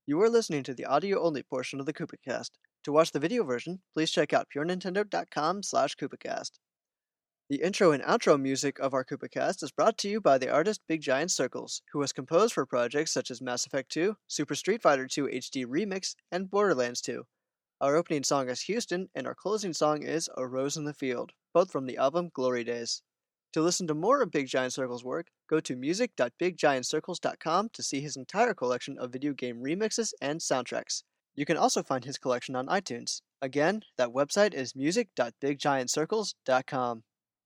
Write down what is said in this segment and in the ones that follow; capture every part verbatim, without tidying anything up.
You are listening to the audio-only portion of the KoopaCast. To watch the video version, please check out purenintendo.com slash KoopaCast. The intro and outro music of our KoopaCast is brought to you by the artist Big Giant Circles, who has composed for projects such as Mass Effect two, Super Street Fighter two H D Remix, and Borderlands two. Our opening song is Houston, and our closing song is A Rose in the Field, both from the album Glory Days. To listen to more of Big Giant Circle's work, go to music dot big giant circles dot com to see his entire collection of video game remixes and soundtracks. You can also find his collection on iTunes. Again, that website is music dot big giant circles dot com.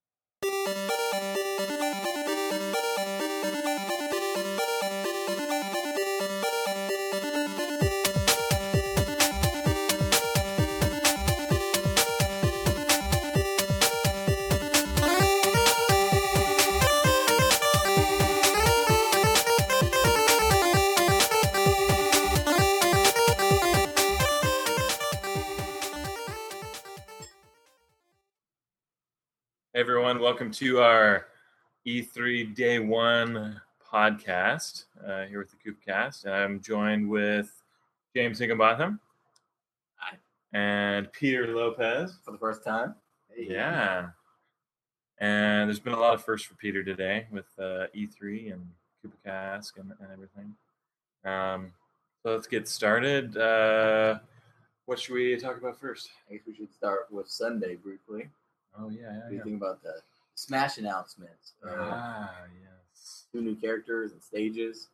Hey everyone, welcome to our E three Day One podcast uh, here with the KoopaCast. I'm joined with James Higginbotham. Hi. And Peter Lopez. For the first time. Hey. Yeah. And there's been a lot of firsts for Peter today with uh, E three and KoopaCast and, and everything. Um, so let's get started. Uh, what should we talk about first? I guess we should start with Sunday briefly. Oh, yeah, yeah, What do you yeah. think about the Smash announcements? Uh, Ah, yes. two new characters and stages.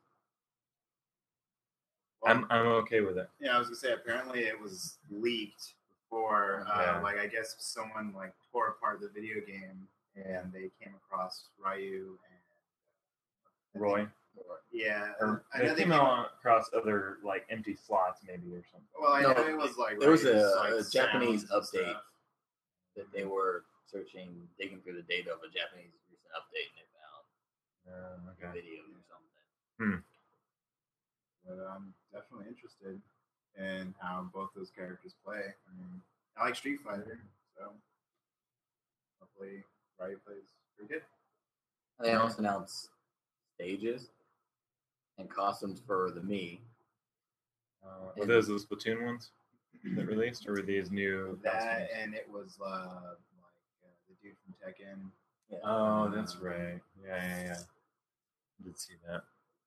Well, I'm I'm okay with it. yeah, I was gonna say apparently it was leaked before. Uh, Yeah. Like I guess someone like tore apart the video game and they came across Ryu and Roy. Or, yeah, Or I they know they came came- across other like empty slots maybe or something. Well, I No, know it was like There was a, Ryu's, like, a Japanese sounds and update stuff. that they were searching, digging through the data of a Japanese recent update, and they found Uh, a okay. video or something. But I'm definitely interested in how both those characters play. I mean, I like Street Fighter, so hopefully Ryu plays pretty good. And they also announced stages and costumes for the Mii. Uh, were those the Splatoon ones that released, or were these new That costumes? and it was uh, like uh, the dude from Tekken. Yeah. Oh, that's right. Yeah, yeah, yeah. I did see that.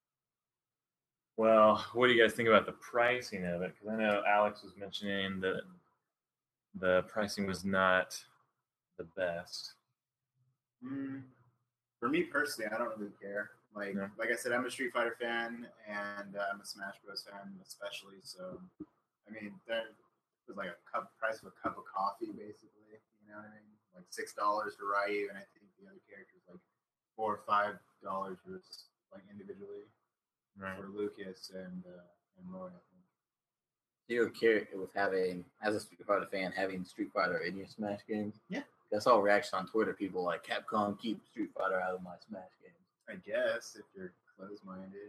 Well, what do you guys think about the pricing of it? Because I know Alex was mentioning that the pricing was not the best. Mm, for me personally, I don't really care. Like, No. like I said, I'm a Street Fighter fan, and uh, I'm a Smash Bros. Fan, especially. So, I mean, there was like a cup price of a cup of coffee, basically. You know what I mean? Like six dollars for Ryu, and I think the other characters like four or five dollars for like individually Right. for Lucas and uh, and Roy. I think. Do you care with having, as a Street Fighter fan, having Street Fighter in your Smash games? Yeah. I saw a reaction on Twitter. People like, Capcom, keep Street Fighter out of my Smash games. I guess if you're closed-minded.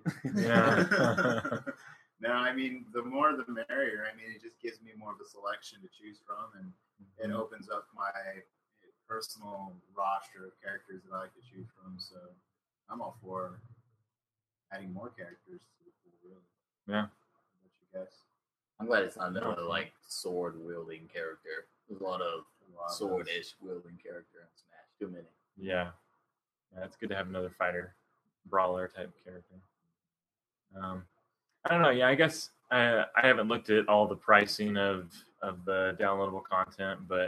Yeah. No, I mean the more the merrier. I mean it just gives me more of a selection to choose from, and it opens up my personal roster of characters that I like to choose from. So I'm all for adding more characters to the pool, really. Yeah. What you guess? I'm glad it's not another like sword wielding character. There's a lot of A lot of sword those. ish wielding character in Smash. Too many. Yeah. Yeah, it's good to have another fighter, brawler type character. Um, I don't know. Yeah, I guess I, I haven't looked at all the pricing of, of the downloadable content, but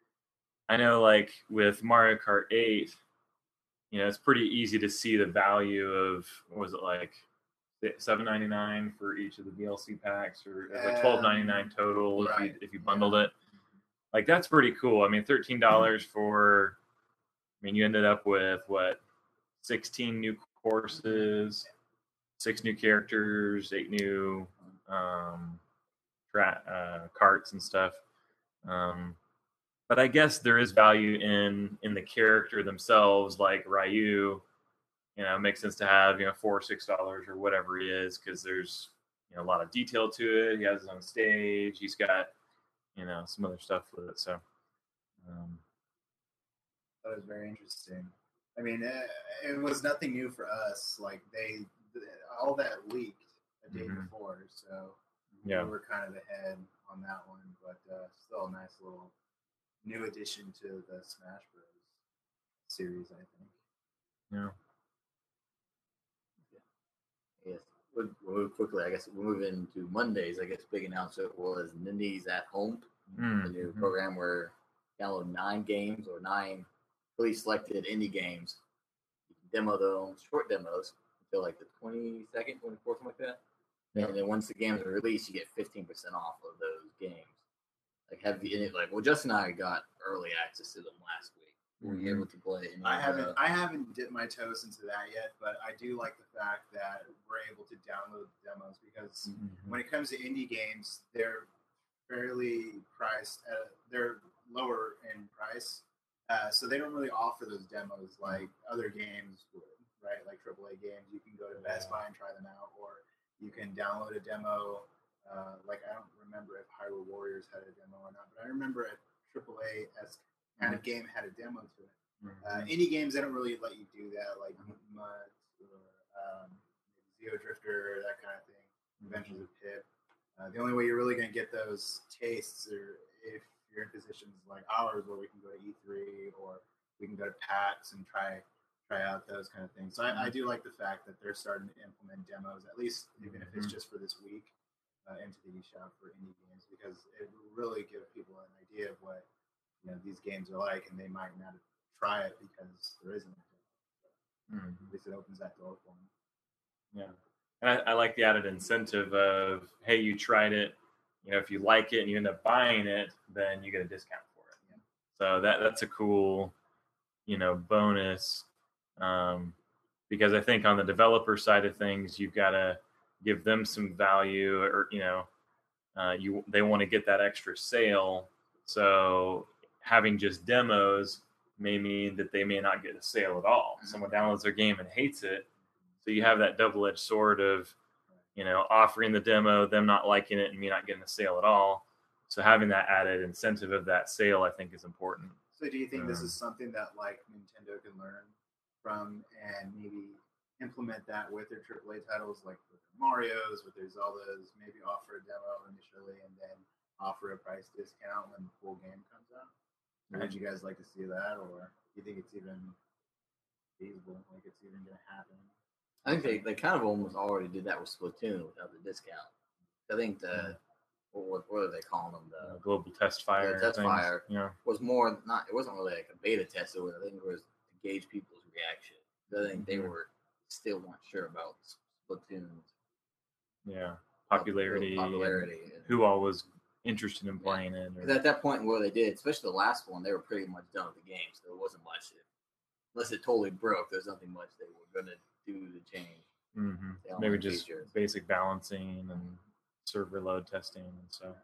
I know like with Mario Kart eight, you know, it's pretty easy to see the value of, what was it like, seven ninety-nine for each of the D L C packs, or it was like twelve ninety-nine total if you Right. if you bundled it. Like that's pretty cool. I mean, thirteen dollars for, I mean, you ended up with what, sixteen new courses, six new characters, eight new um, tra- uh, carts and stuff. Um, but I guess there is value in in the character themselves, like Ryu. You know, it makes sense to have, you know, four or six dollars or whatever he is, because there's, you know, a lot of detail to it. He has his own stage. He's got, you know, some other stuff with it. So, um, That was very interesting. I mean, it, it was nothing new for us. Like they, all that leaked a day Mhm. before, so Yeah. we were kind of ahead on that one, but uh, still a nice little new addition to the Smash Bros. Series, I think. Yeah. Yes. We'll, we'll move quickly. I guess we'll move into Mondays. I guess big announcement was Nindies at Home, Mm, the new mhm. program where you download nine games or nine really selected indie games. You can demo them, short demos until like the twenty-second, twenty-fourth, something like that. Yeah. And then once the games are released, you get fifteen percent off of those games. Like have you, like well, Justin and I got early access to them last week. Were you Mhm. able to play? Any I of haven't the- I haven't dipped my toes into that yet, but I do like the fact that we're able to download demos because Mhm. when it comes to indie games, they're fairly priced. At, they're lower in price, uh, so they don't really offer those demos like other games would, right? Like triple A games, you can go to Best Buy and try them out, or you can download a demo. Uh, like I don't remember if Hyrule Warriors had a demo or not, but I remember a triple A esque kind of game had a demo to it. Uh, indie games, they don't really let you do that, like Mud or um, Zeo Drifter, that kind of thing. Adventures of Pip. Uh, the only way you're really going to get those tastes are if you're in positions like ours, where we can go to E three or we can go to PAX and try try out those kind of things. So I, I do like the fact that they're starting to implement demos, at least even if it's Mhm. just for this week, uh, into the eShop for indie games, because it will really give people an idea of what you know these games are like, and they might not try it because there isn't. Mhm. At least it opens that door for them. Yeah. And I, I like the added incentive of, hey, you tried it. You know, if you like it and you end up buying it, then you get a discount for it. Yeah. So that that's a cool, you know, bonus. Um, because I think on the developer side of things, you've got to give them some value, or you know, uh, you they want to get that extra sale. So having just demos may mean that they may not get a sale at all. Someone downloads their game and hates it. So you have that double-edged sword of, you know, offering the demo, them not liking it, and me not getting a sale at all. So having that added incentive of that sale, I think, is important. So do you think this Um, is something that like Nintendo can learn from and maybe implement that with their triple A titles, like with their Mario's, with their Zeldas, maybe offer a demo initially and then offer a price discount when the full game comes out? Or would you guys like to see that, or do you think it's even feasible, like it's even going to happen? I think they, they kind of almost already did that with Splatoon without the discount. I think the what, what are they calling them? uh, The global test fire. test things. fire. Yeah. was more not. It wasn't really like a beta test. It was, I think it was to gauge people's reaction. I think they Mhm. were still weren't sure about Splatoon's Yeah. Popularity. popularity. and Who all was interested in playing it. Because Or, at that point, what they did, especially the last one, they were pretty much done with the game, so there wasn't much. Unless it totally broke, there's nothing much they were going to do to change. Mhm. the online Maybe just features. basic balancing and server load testing and stuff.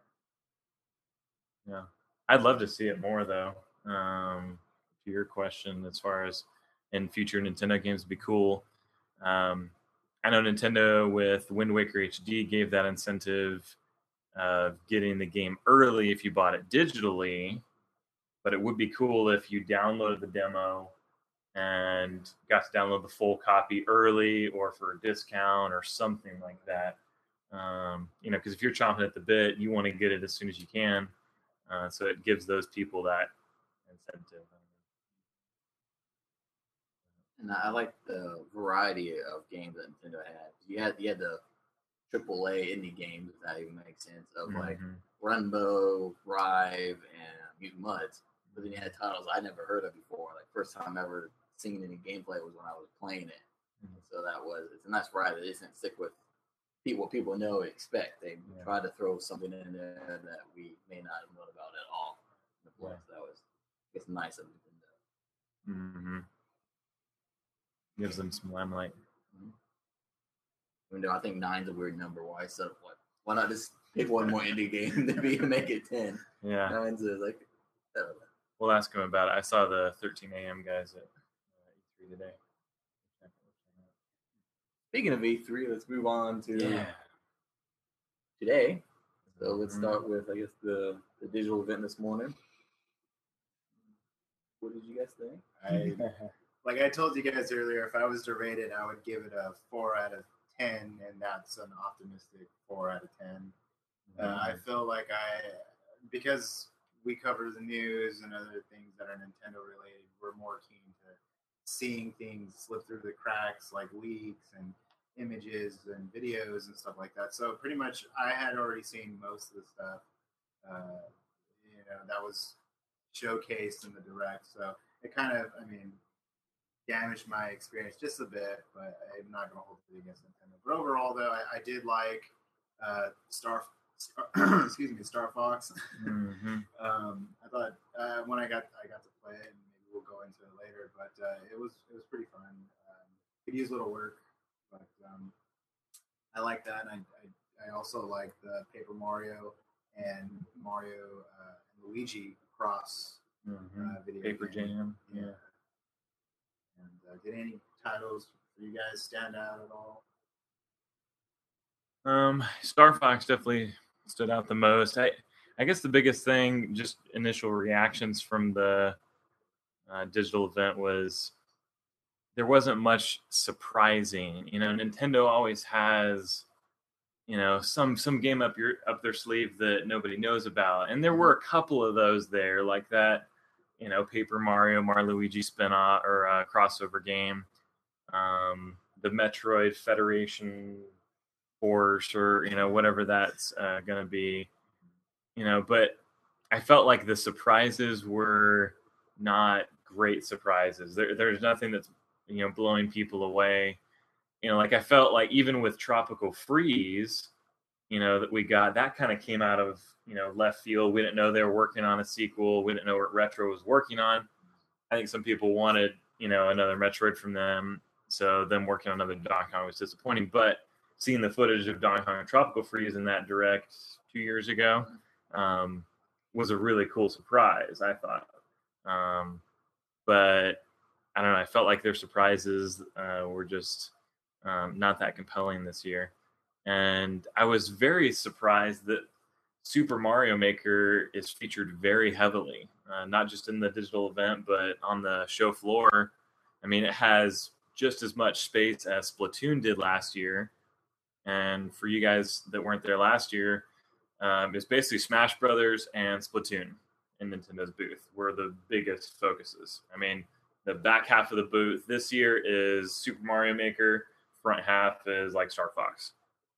Yeah. I'd love to see it more, though. Um, to your question, as far as in future Nintendo games, would be cool. Um, I know Nintendo with Wind Waker H D gave that incentive of getting the game early if you bought it digitally, but it would be cool if you downloaded the demo and got to download the full copy early or for a discount or something like that. Um, you know, because if you're chomping at the bit, you want to get it as soon as you can. Uh, so it gives those people that incentive. And I like the variety of games that Nintendo had. You had you had the triple A indie games, if that even makes sense, of like Mhm. Runbow, Rive, and Mutant Mudds. But then you had titles I never heard of before. Like first time ever seeing any gameplay was when I was playing it. Mhm. So that was it's a nice variety. They didn't stick with people what people know and expect. They Yeah. tried to throw something in there that we may not have known about at all. Yeah. So that was it's nice of Nintendo. Mm-hmm. Gives them some limelight. Even though I think nine's a weird number. Why so what? Why not just pick one more indie game to be make it ten? Yeah. Nine's is like I don't know. We'll ask them about it. I saw the thirteen a.m. guys at uh, E three today. Speaking of E three, let's move on to Yeah. today. So let's Mhm. start with I guess the, the digital event this morning. What did you guys think? I like I told you guys earlier, if I was to rate it, I would give it a four out of ten, and that's an optimistic four out of ten. Uh, I feel like I, because we cover the news and other things that are Nintendo related, we're more keen to seeing things slip through the cracks, like leaks and images and videos and stuff like that. So pretty much, I had already seen most of the stuff, uh, you know, that was showcased in the direct. So it kind of, I mean, damaged my experience just a bit, but I'm not going to hold it against Nintendo. But overall, though, I, I did like uh, Star, Star excuse me, Star Fox. Mm-hmm. um, I thought uh, when I got I got to play it, and maybe we'll go into it later, but uh, it was it was pretty fun. Um, could use a little work, but um, I like that. And I, I I also like the Paper Mario and Mario uh, and Luigi cross Mm-hmm. uh, video Paper game. Jam. Yeah. And uh, did any titles for you guys stand out at all? Um, Star Fox definitely stood out the most. I, I guess the biggest thing, just initial reactions from the uh, digital event was there wasn't much surprising. You know, Nintendo always has, you know, some some game up your up their sleeve that nobody knows about, and there were a couple of those there, like that, you know, Paper Mario, Mario Luigi spin-off or uh, crossover game, um, the Metroid Federation Force, or you know whatever that's uh, going to be, you know. But I felt like the surprises were not great surprises. There, there's nothing that's you know blowing people away. You know, like I felt like even with Tropical Freeze, you know, that we got, that kind of came out of you know left field. We didn't know they were working on a sequel. We didn't know what Retro was working on. I think some people wanted you know another Metroid from them, so them working on another Donkey Kong was disappointing. But seeing the footage of Donkey Kong and Tropical Freeze in that direct two years ago um, was a really cool surprise, I thought. Um, but I don't know. I felt like their surprises uh, were just um, not that compelling this year. And I was very surprised that Super Mario Maker is featured very heavily, uh, not just in the digital event, but on the show floor. I mean, it has just as much space as Splatoon did last year. And for you guys that weren't there last year, um, it's basically Smash Brothers and Splatoon in Nintendo's booth were the biggest focuses. I mean, the back half of the booth this year is Super Mario Maker, front half is like Star Fox.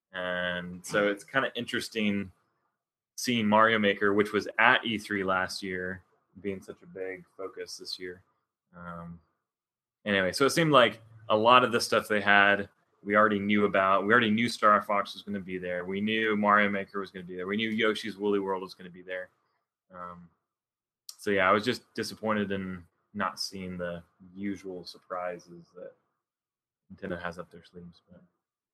And so it's kind of interesting seeing Mario Maker, which was at E three last year, being such a big focus this year. Um, anyway, so it seemed like a lot of the stuff they had, we already knew about. We already knew Star Fox was going to be there. We knew Mario Maker was going to be there. We knew Yoshi's Woolly World was going to be there. Um, so yeah, I was just disappointed in not seeing the usual surprises that Nintendo has up their sleeves. But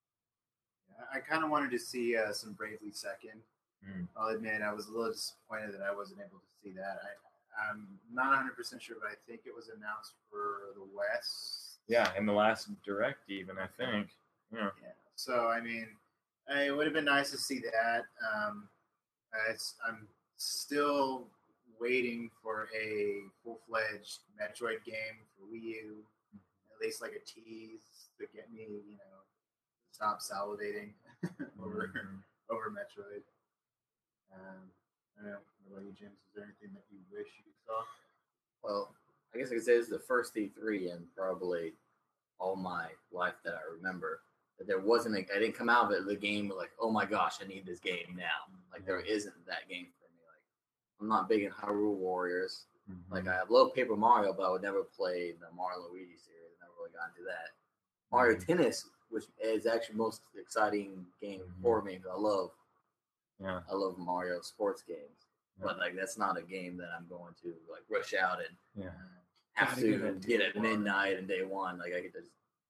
I kind of wanted to see uh, some Bravely Second. Mm. I'll admit I was a little disappointed that I wasn't able to see that. I, I'm not one hundred percent sure, but I think it was announced for the West. Yeah, in the last direct, even I think. Yeah. Yeah. So I mean, it would have been nice to see that. Um, it's, I'm still waiting for a full-fledged Metroid game for Wii U, at least like a tease to get me, you know, stop salivating over Mm-hmm. over Metroid. Um, I don't know. What about you, James? Is there anything that you wish you saw? Well, I guess I could say this is the first E three in probably all my life that I remember. That there wasn't a, I didn't come out of it the game like, oh my gosh, I need this game now. Like there isn't that game for me. Like I'm not big in Hyrule Warriors. Mm-hmm. Like I love Paper Mario, but I would never play the Mario Luigi series. I never really got into that. Mario Mhm. Tennis, which is actually the most exciting game Mhm. for me, because I love Yeah. I love Mario sports games. Yeah. But like that's not a game that I'm going to like rush out and Yeah. have Gotta to give it get day at one. midnight and day one. Like I could just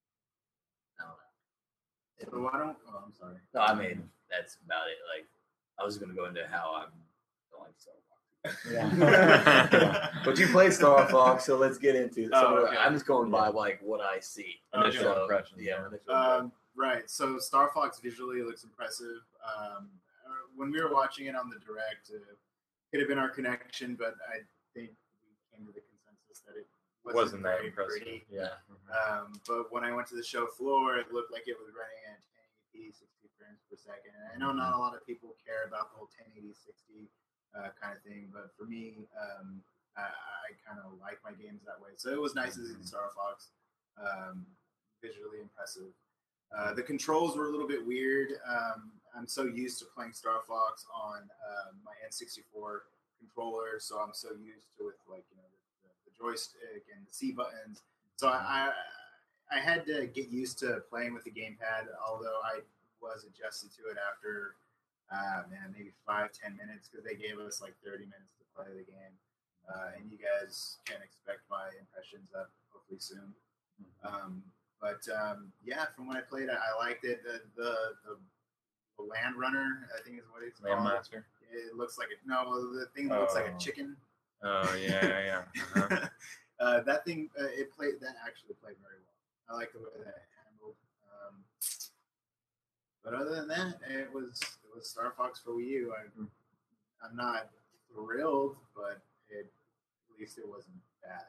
I don't know. So why don't? Oh, I'm sorry. No, I mean that's about it. Like I was gonna go into how I'm going Star Fox. Yeah. But you play Star Fox, so let's get into it. So Oh, okay. I'm just going by Yeah. like what I see. Initial So, impressions, Yeah. yeah. initial Um, right. So Star Fox visually looks impressive. Um, uh, when we were watching it on the direct, uh, could have been our connection, but I think we came to the consensus that it wasn't, Wasn't that very impressive? pretty. Yeah. Um, but when I went to the show floor, it looked like it was running at ten eighty p, sixty frames per second. And I know not a lot of people care about the whole ten eighty sixty uh, kind of thing, but for me, um, I, I kind of like my games that way. So it was nice to see Star Fox, um, visually impressive. Uh, the controls were a little bit weird. Um, I'm so used to playing Star Fox on uh, my N sixty-four controller, so I'm so used to with like you know the, the joystick and the C buttons. So I, I I had to get used to playing with the gamepad, although I was adjusted to it after uh, man maybe five ten minutes because they gave us like thirty minutes to play the game. Uh, and you guys can expect my impressions up hopefully soon. Um, but um, yeah, from when I played it, I liked it. The the, the, the Land Runner, I think is what it's called. Landmaster. It looks like a no. The thing that looks like a Oh. chicken. Oh yeah, yeah, yeah. Uh-huh. uh, that thing, uh, it played. That actually played very well. I like the way that it handled. Um, but other than that, it was it was Star Fox for Wii U. I, I'm not thrilled, but it, at least it wasn't bad.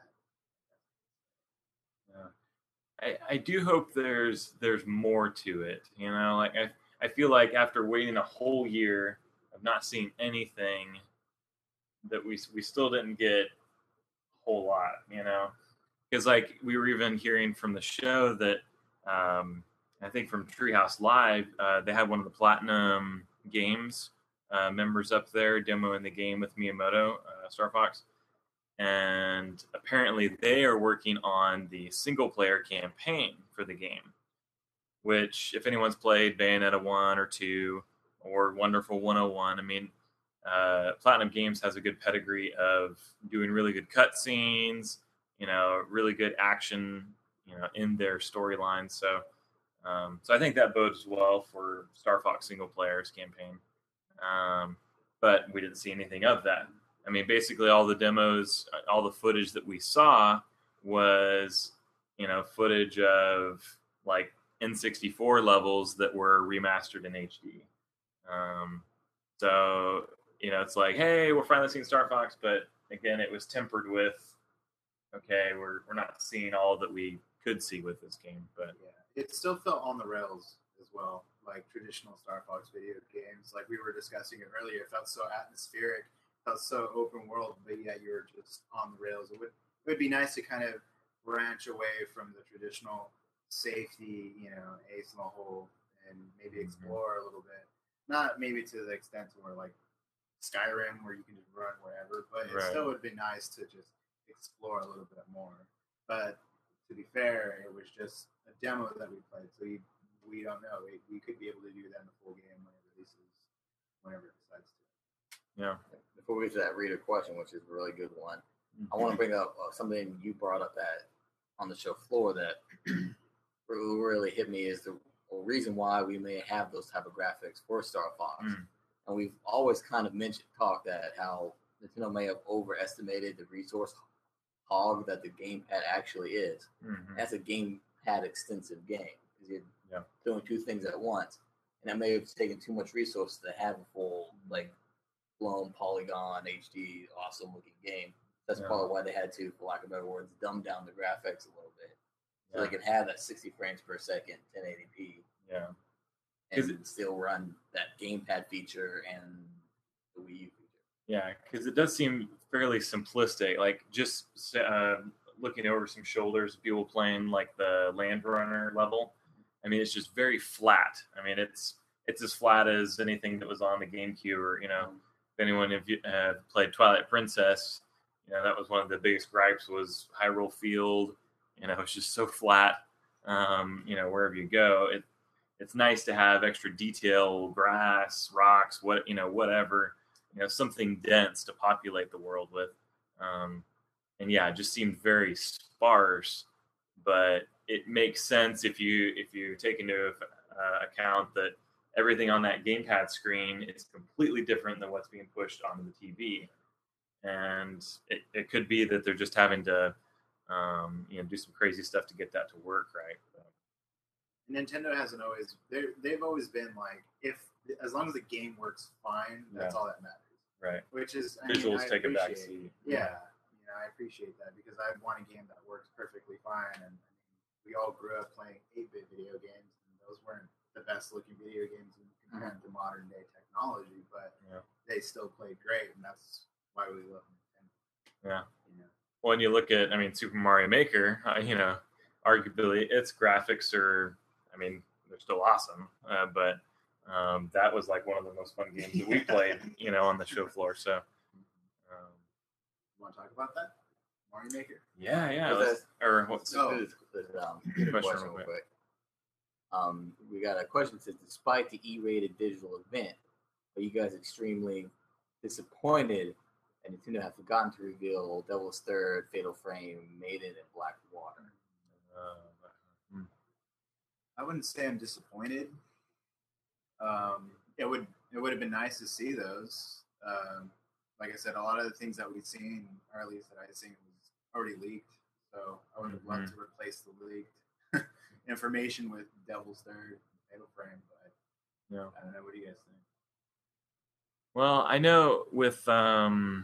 Yeah. I, I do hope there's there's more to it. You know, like I I feel like after waiting a whole year of not seeing anything, that we we still didn't get a whole lot. You know, because like we were even hearing from the show that um, I think from Treehouse Live, uh, they had one of the Platinum Games uh, members up there demoing the game with Miyamoto, uh, Star Fox. And apparently they are working on the single-player campaign for the game, which, if anyone's played Bayonetta one or two or Wonderful one oh one, I mean, uh, Platinum Games has a good pedigree of doing really good cutscenes, you know, really good action, you know, in their storylines. So, um, so I think that bodes well for Star Fox single-player's campaign. Um, but we didn't see anything of that. I mean, basically all the demos, all the footage that we saw was, you know, footage of like N sixty-four levels that were remastered in H D. Um, so, you know, it's like, hey, we're finally seeing Star Fox, but again, it was tempered with, okay, we're we're not seeing all that we could see with this game, but yeah, it still felt on the rails as well, like traditional Star Fox video games. Like we were discussing it earlier, it felt so atmospheric. Felt so open world, but yet you're just on the rails. It would it would be nice to kind of branch away from the traditional safety, you know, ace in the hole, and maybe explore a little bit. Not maybe to the extent where like Skyrim, where you can just run wherever, but it Right. still would be nice to just explore a little bit more. But to be fair, it was just a demo that we played, so we we don't know. We, we could be able to do that in the full game when it releases, whenever it decides to. yeah. Before we get to that reader question, which is a really good one, I want to bring up uh, something you brought up at on the show floor that really hit me is the reason why we may have those type of graphics for Star Fox. Mm. And we've always kind of mentioned, talked that how Nintendo may have overestimated the resource hog that the gamepad actually is. Mm-hmm. That's a gamepad extensive game because you're Yeah. doing two things at once, and that may have taken too much resources to have a full like blown polygon H D awesome looking game. That's Yeah. probably why they had to, for lack of better words, dumb down the graphics a little bit so Yeah. they can have that sixty frames per second, ten eighty p, Yeah. and it- still run that gamepad feature and the Wii U feature. Yeah, because it does seem fairly simplistic. Like just uh, looking over some shoulders of people playing like the Land Runner level. I mean, it's just very flat. I mean, it's it's as flat as anything that was on the GameCube. Or you know, if anyone have uh, played Twilight Princess, you know that was one of the biggest gripes was Hyrule Field. You know, it's just so flat. Um, you know, wherever you go, it it's nice to have extra detail, grass, rocks, what you know, whatever. You know, something dense to populate the world with. Um, and yeah, it just seemed very sparse, but it makes sense if you if you take into uh, account that everything on that gamepad screen is completely different than what's being pushed onto the T V. And it, it could be that they're just having to um, you know, do some crazy stuff to get that to work right. So, Nintendo hasn't always they they've always been like if as long as the game works fine, that's Yeah. all that matters. right. Which is I mean, Visuals I take a back appreciate- seat. Yeah, you know, I appreciate that because I want a game that works perfectly fine, and I mean, we all grew up playing eight-bit video games, and those weren't the best looking video games compared mm-hmm. to modern day technology, but yeah. they still played great, and that's why we love Nintendo. Yeah. You know? Well, when you look at, I mean, Super Mario Maker, uh, you know, arguably its graphics are, I mean, they're still awesome, uh, but um, that was like one of the most fun games that we played, you know, on the show floor. So, um, you want to talk about that? Mario Maker? Yeah, yeah. Let's, or what's oh, this, this, um, question, question real quick. quick. Um, we got a question that says, despite the E-rated digital event, are you guys extremely disappointed and Nintendo have forgotten to reveal Devil's Third, Fatal Frame, Maiden, and Black Water? Uh, hmm. I wouldn't say I'm disappointed. Um, it would it would have been nice to see those. Um, like I said, a lot of the things that we've seen, or at least that I've seen, was already leaked. So I would have mm-hmm. loved to replace the leaked information with Devil's Third, Fatal Frame. But yeah. I don't know. What do you guys think? Well, I know with, um,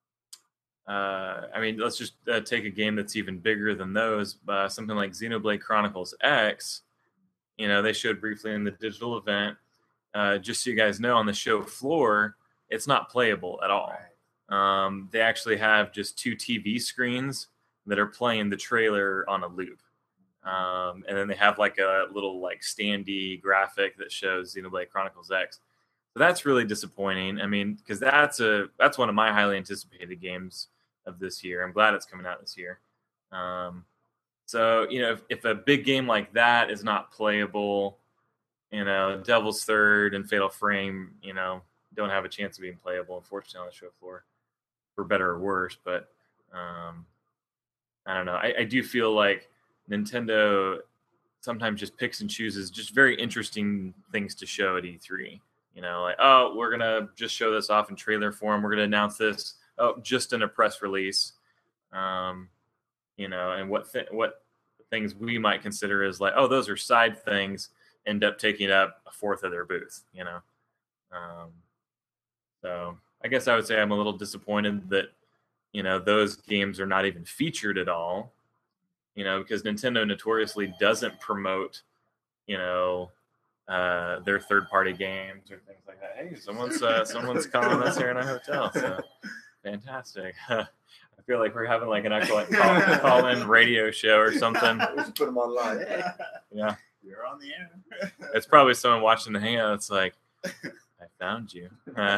uh, I mean, let's just uh, take a game that's even bigger than those. Uh, something like Xenoblade Chronicles X. You know, they showed briefly in the digital event. Uh, just so you guys know, on the show floor, it's not playable at all. Right. Um, they actually have just two T V screens that are playing the trailer on a loop. Um, and then they have like a little like standee graphic that shows Xenoblade Chronicles X. So that's really disappointing. I mean, because that's a that's one of my highly anticipated games of this year. I'm glad it's coming out this year. Um, so, you know, if, if a big game like that is not playable, you know, Devil's Third and Fatal Frame, you know, don't have a chance of being playable, unfortunately, on the show floor, for better or worse. But um, I don't know. I, I do feel like Nintendo sometimes just picks and chooses just very interesting things to show at E three. You know, like, oh, we're going to just show this off in trailer form. We're going to announce this, oh, just in a press release. Um, you know, and what th- what things we might consider as like, oh, those are side things, end up taking up a fourth of their booth, you know. Um, so I guess I would say I'm a little disappointed that, you know, those games are not even featured at all, you know, because Nintendo notoriously doesn't promote, you know, uh, their third-party games or things like that. Hey, someone's uh, someone's calling us here in our hotel, so fantastic. I feel like we're having like an actual like, call, call-in radio show or something. We should put them online. Yeah. Yeah. You're on the air. It's probably someone watching the hangout. It's like, I found you.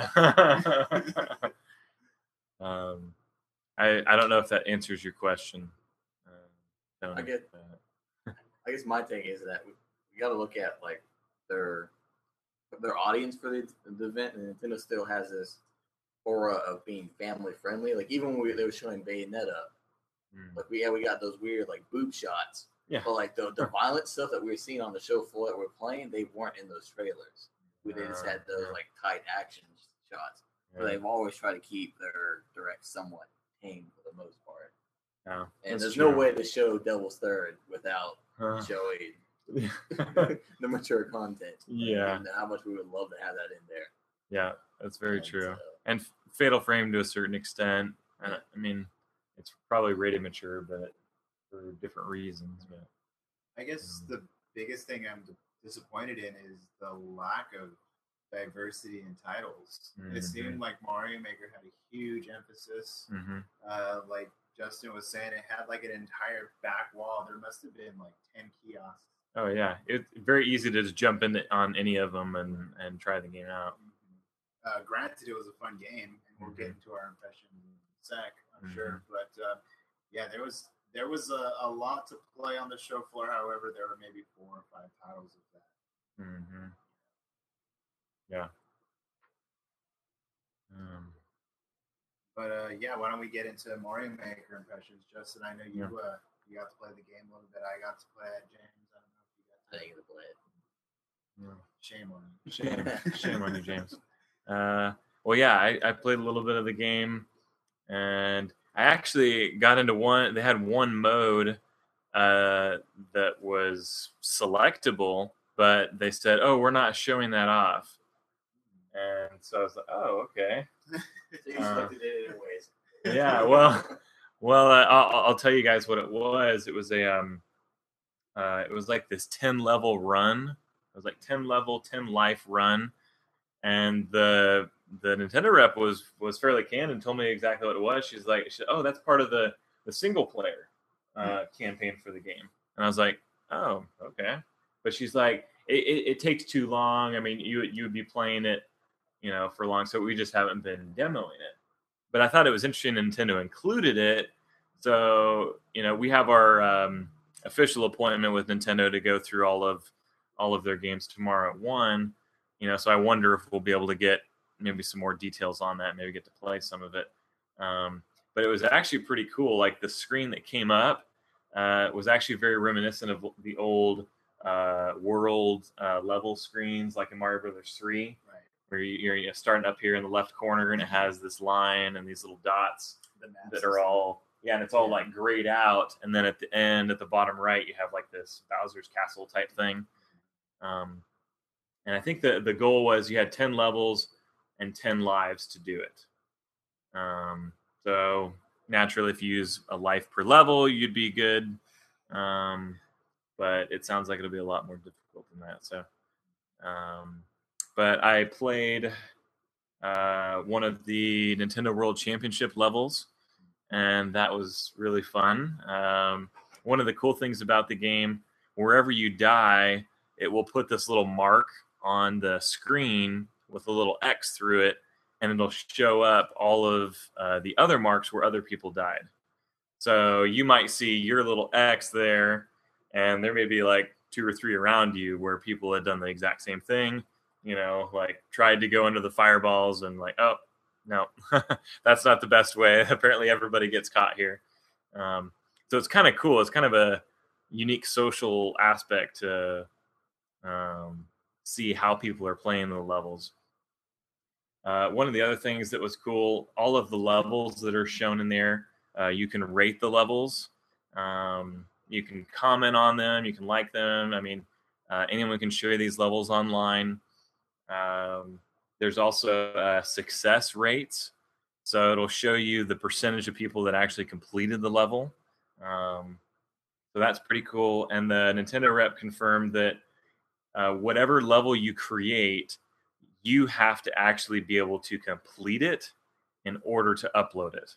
um, I I don't know if that answers your question. Uh, I get. I guess my thing is that we, we got to look at like their their audience for the, the event, and Nintendo still has this aura of being family friendly. Like even when we, they were showing Bayonetta, mm. like we yeah we got those weird like boob shots. Yeah. But like the the violent stuff that we were seeing on the show floor that we're playing, they weren't in those trailers. We they just had those like tight action shots. Yeah. But they've always tried to keep their direct somewhat tame for the most part. Yeah, and there's true. no way to show Devil's Third without huh. showing the mature content. Yeah, and how much we would love to have that in there. Yeah, that's very and true. So, and Fatal Frame to a certain extent. I, I mean, it's probably rated mature, but for different reasons. But I guess um, the biggest thing I'm disappointed in is the lack of diversity in titles. Mm-hmm. It seemed like Mario Maker had a huge emphasis. Mm-hmm. Uh, like Justin was saying, it had like an entire back wall. There must have been like ten kiosks. Oh yeah, it's very easy to just jump in on any of them and, and try the game out. Mm-hmm. Uh, granted, it was a fun game, and we'll mm-hmm. get into our impressions in a sec, I'm mm-hmm. sure. But uh, yeah, there was there was a, a lot to play on the show floor. However, there were maybe four or five titles of that. Mm-hmm. Yeah. Um. But uh, yeah, why don't we get into Mario Maker impressions? Justin, I know you yeah. uh, you got to play the game a little bit. I got to play it, James. I don't know if you got to, I didn't get to play it. No. Shame on you. Shame, shame on you, James. Uh, well, yeah, I, I played a little bit of the game, and I actually got into one. They had one mode uh, that was selectable, but they said, "Oh, we're not showing that off." And so I was like, "Oh, okay." So you selected uh, it anyways. Yeah, well, well, uh, I'll, I'll tell you guys what it was. It was a, um, uh, it was like this ten level run it was like ten level, ten life run, and the the Nintendo rep was was fairly candid and told me exactly what it was. She's like, she said, "Oh, that's part of the the single player uh, campaign for the game," and I was like, "Oh, okay." But she's like, it, it, it takes too long. I mean, you you would be playing it, you know, for long, so we just haven't been demoing it. But I thought it was interesting Nintendo included it. So, you know, we have our um, official appointment with Nintendo to go through all of all of their games tomorrow at one. You know, so I wonder if we'll be able to get maybe some more details on that, maybe get to play some of it. Um, but it was actually pretty cool. Like the screen that came up uh, was actually very reminiscent of the old uh, world uh, level screens, like in Mario Brothers three, Right. where you're, you're starting up here in the left corner, and it has this line and these little dots The maps that are all yeah, and it's all Yeah. like grayed out, and then at the end, at the bottom right, you have like this Bowser's Castle type thing. Um, and I think the the goal was you had ten levels and ten lives to do it. Um, so naturally, if you use a life per level, you'd be good. Um, but it sounds like it'll be a lot more difficult than that. So, um, but I played uh, one of the Nintendo World Championship levels, and that was really fun. Um, one of the cool things about the game, wherever you die, it will put this little mark on the screen with a little X through it, and it'll show up all of uh, the other marks where other people died. So you might see your little X there, and there may be like two or three around you where people had done the exact same thing, you know, like tried to go into the fireballs and like, oh, no, that's not the best way. Apparently everybody gets caught here. Um, so it's kind of cool. It's kind of a unique social aspect to um, see how people are playing the levels. Uh, one of the other things that was cool, all of the levels that are shown in there, uh, you can rate the levels. Um, you can comment on them. You can like them. I mean, uh, anyone can share these levels online. Um, there's also uh, success rates. So it'll show you the percentage of people that actually completed the level. Um, so that's pretty cool. And the Nintendo rep confirmed that uh, whatever level you create, you have to actually be able to complete it in order to upload it.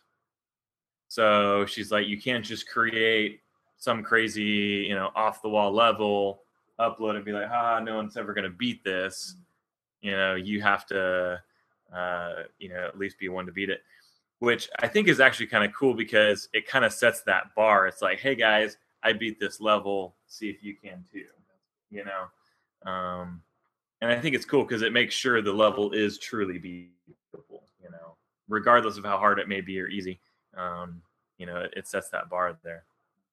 So she's like, you can't just create some crazy, you know, off the wall level, upload it and be like, ah, no one's ever going to beat this. You know, you have to, uh, you know, at least be one to beat it, which I think is actually kind of cool because it kind of sets that bar. It's like, hey guys, I beat this level. See if you can too, you know? Um, and I think it's cool because it makes sure the level is truly beatable, you know, regardless of how hard it may be or easy. Um, you know, it, it sets that bar there.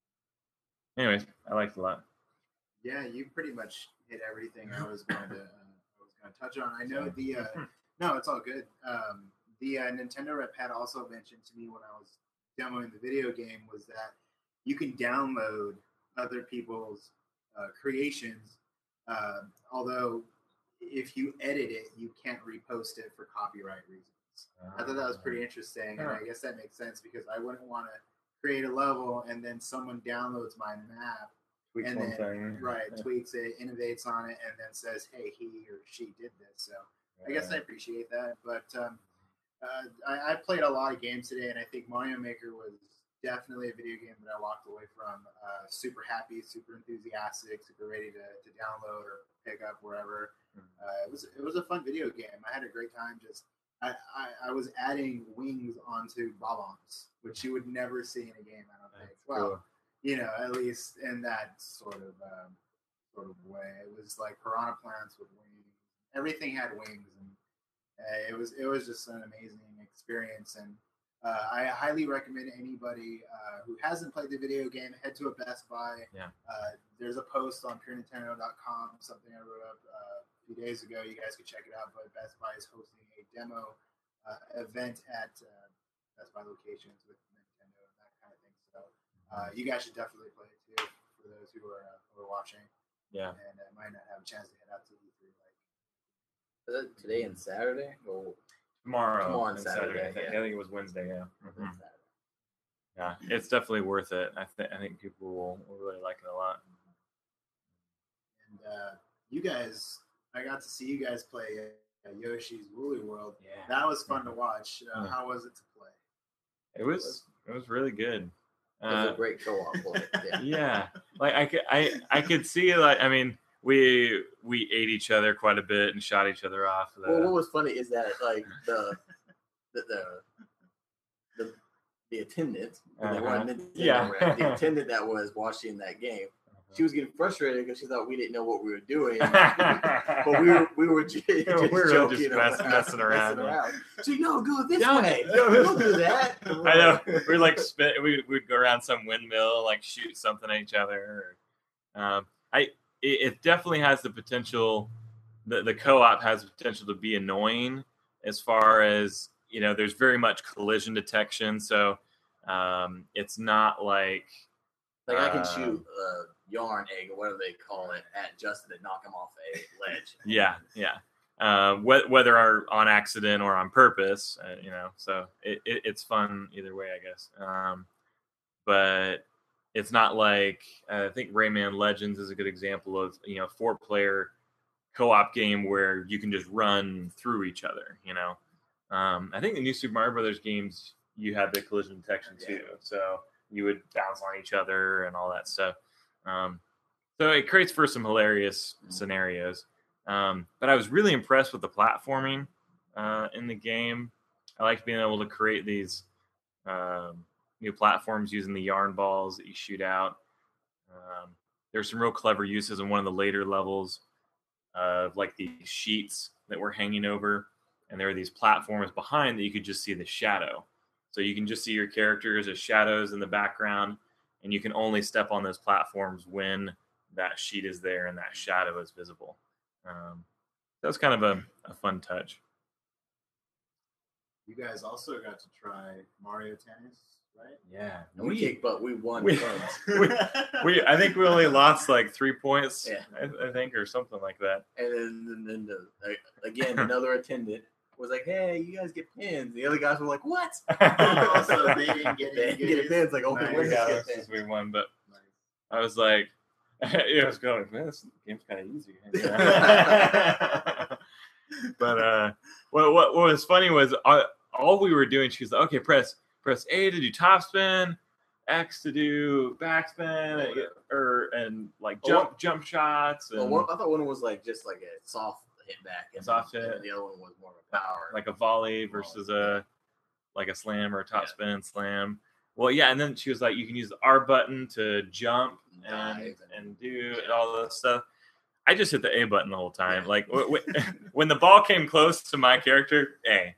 Anyways, I liked it a lot. Yeah, you pretty much hit everything I was going to uh, I was going to touch on. I know the uh, no, it's all good. Um, the uh, Nintendo rep had also mentioned to me when I was demoing the video game was that you can download other people's uh, creations, uh, although if you edit it, you can't repost it for copyright reasons. I thought that was pretty interesting, and I guess that makes sense because I wouldn't want to create a level and then someone downloads my map Tweaks and one then thing. right Yeah. tweaks it, innovates on it, and then says, "Hey, he or she did this." So I guess I appreciate that. But um, uh, I, I played a lot of games today, and I think Mario Maker was definitely a video game that I walked away from uh, super happy, super enthusiastic, super ready to, to download or pick up wherever. Uh, it was it was a fun video game. I had a great time. Just I, I, I was adding wings onto bob-ombs, which you would never see in a game. I don't think. That's Well, cool. you know, at least in that sort of um, sort of way. It was like piranha plants with wings. Everything had wings, and uh, it was it was just an amazing experience. And uh, I highly recommend anybody uh, who hasn't played the video game head to a Best Buy. Yeah. Uh, there's a post on pure nintendo dot com, something I wrote up uh, a few days ago. You guys can check it out. But Best Buy is hosting a demo uh, event at uh, Best Buy locations with Nintendo and that kind of thing. So uh, you guys should definitely play it too for those who are, uh, who are watching Yeah. and uh, might not have a chance to head out to E three. Like, Is it today and Saturday? Well, Tomorrow, Tomorrow and and Saturday, I think. yeah. I think it was Wednesday. Yeah. Mhm. Saturday. Yeah, it's definitely worth it. I think I think people will, will really like it a lot. and uh, you guys, I got to see you guys play uh, Yoshi's Woolly World. Yeah. That was fun to watch. Uh, Yeah. How was it to play? It was it was really good. It was Uh, a great co-op play. Yeah. yeah, like I could I I could see like I mean we we ate each other quite a bit and shot each other off. The, Well, what was funny is that like the the the the, the attendant, uh-huh. they weren't Nintendo, yeah, right? The attendant that was watching that game. She was getting frustrated because she thought we didn't know what we were doing, but we were we were just, just we were joking, just mess, messing around. Messing around. She's no, go this No, way. no, Don't do that. I know. We like spin. We would go around some windmill, like shoot something at each other. Um, I it, it definitely has the potential. The the co-op has the potential to be annoying as far as you know. There's very much collision detection, so um, it's not like like I can uh, shoot a yarn egg or whatever they call it at Justin and knock him off a ledge. Yeah, yeah. Uh, wh- whether are on accident or on purpose, uh, you know. So it, it, it's fun either way, I guess. Um, but it's not like uh, I think Rayman Legends is a good example of you know four player co-op game where you can just run through each other. You know, um, I think the new Super Mario Brothers games you had the collision detection too, yeah. So you would bounce on each other and all that stuff. Um, so it creates for some hilarious scenarios. Um, but I was really impressed with the platforming uh, in the game. I liked being able to create these um, new platforms using the yarn balls that you shoot out. Um, there's some real clever uses in one of the later levels of like these sheets that were hanging over, and there were these platforms behind that you could just see the shadow. So you can just see your characters as shadows in the background, and you can only step on those platforms when that sheet is there and that shadow is visible. Um, that was kind of a, a fun touch. You guys also got to try Mario Tennis, right? Yeah, and we, we kicked, but we won. We, we, we, I think we only lost like three points. Yeah. I, I think, or something like that. And then, and then the, like, again, another attendant was like, "Hey, you guys get pins." The other guys were like, "What?" Also, they didn't get they didn't get pins. Like, only we got us since we won, but nice. I was like. Yeah, I was going, man, this game's kind of easy. But uh, what, what what was funny was uh, all we were doing, she was like, okay, press press A to do top spin, X to do backspin, oh, yeah. or and like jump oh, jump shots. And, well, one, I thought one was like just like a soft hit back, and soft then, hit. And the other one was more of a power, like a volley versus a like a slam or a top yeah. spin slam. Well, yeah, and then she was like, you can use the R button to jump and, and do yeah. all this stuff. I just hit the A button the whole time. Yeah. Like, w- w- when the ball came close to my character, A.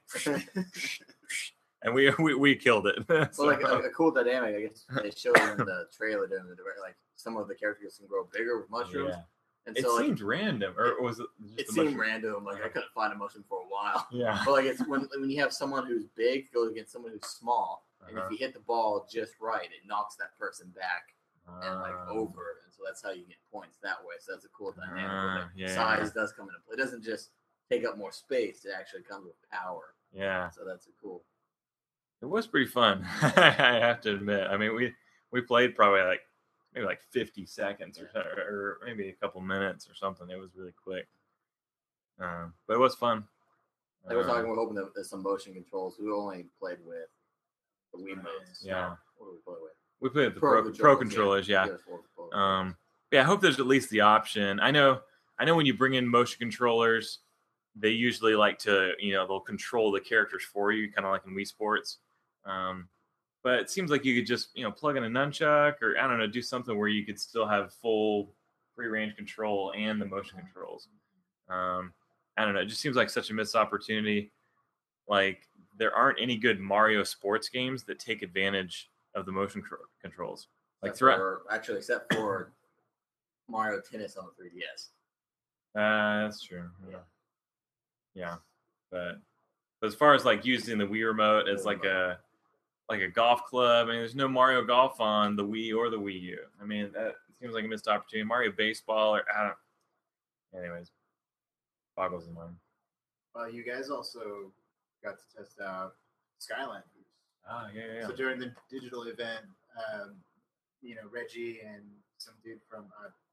And we, we we killed it. So, well, like, a, a cool dynamic, I guess, they showed in the trailer during the direct, like, some of the characters can grow bigger with mushrooms. Yeah. And it so, seemed like, random, or was it just it a seemed mushroom? random. Like, I couldn't find a mushroom for a while. Yeah. But, like, it's when, when you have someone who's big go against someone who's small. And uh-huh. if you hit the ball just right, it knocks that person back uh, and like over, and so that's how you get points that way. So that's a cool dynamic. Uh, like, yeah. Size does come into play. It doesn't just take up more space; it actually comes with power. Yeah. So that's a cool. It was pretty fun. I have to admit. I mean, we we played probably like maybe like fifty seconds or or maybe a couple minutes or something. It was really quick, uh, but it was fun. Like we're talking, we're hoping that there's some motion controls. We only played with the Wii modes. Yeah. What do we play with? We played with the Pro, Pro, Pro controllers, yeah. yeah. Um, yeah, I hope there's at least the option. I know, I know when you bring in motion controllers, they usually like to, you know, they'll control the characters for you, kind of like in Wii Sports. Um, but it seems like you could just, you know, plug in a nunchuck or I don't know, do something where you could still have full free range control and the motion controls. Um, I don't know. It just seems like such a missed opportunity. Like there aren't any good Mario sports games that take advantage of the motion tr- controls. Like throughout, for, actually, except for Mario Tennis on the three D S. Uh, that's true. Yeah, yeah. But, but as far as like using the Wii remote as like a like a golf club, I mean, there's no Mario Golf on the Wii or the Wii U. I mean, that seems like a missed opportunity. Mario Baseball or I don't. Anyways. Boggles the mind. Well, you guys also got to test out Skylanders. Oh, yeah, yeah. So during the digital event, um, you know, Reggie and some dude from uh,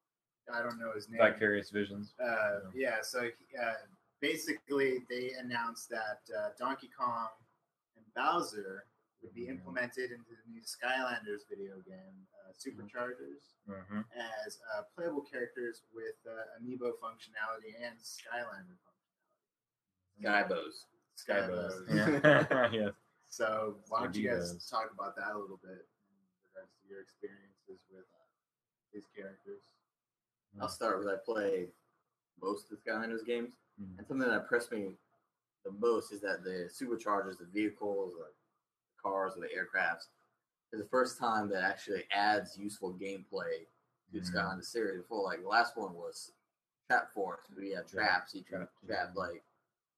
I don't know his name. Vicarious Visions. Uh, yeah, so uh, basically they announced that uh, Donkey Kong and Bowser would be implemented into the new Skylanders video game, uh, Superchargers, Mm-hmm. as uh, playable characters with uh, amiibo functionality and Skylander functionality. Skybos. Skybos. Yeah. Yes. So why don't you guys Amiibos. talk about that a little bit in regards to your experiences with uh, these characters? I'll start with I play most of the Skylanders games, Mhm. and something that impressed me the most is that the superchargers, the vehicles, or the cars, or the aircrafts, is the first time that actually adds useful gameplay to the Mhm. Skylanders series. Before, like the last one was Trap Force, where you had traps, you Trap, trap, trap yeah. like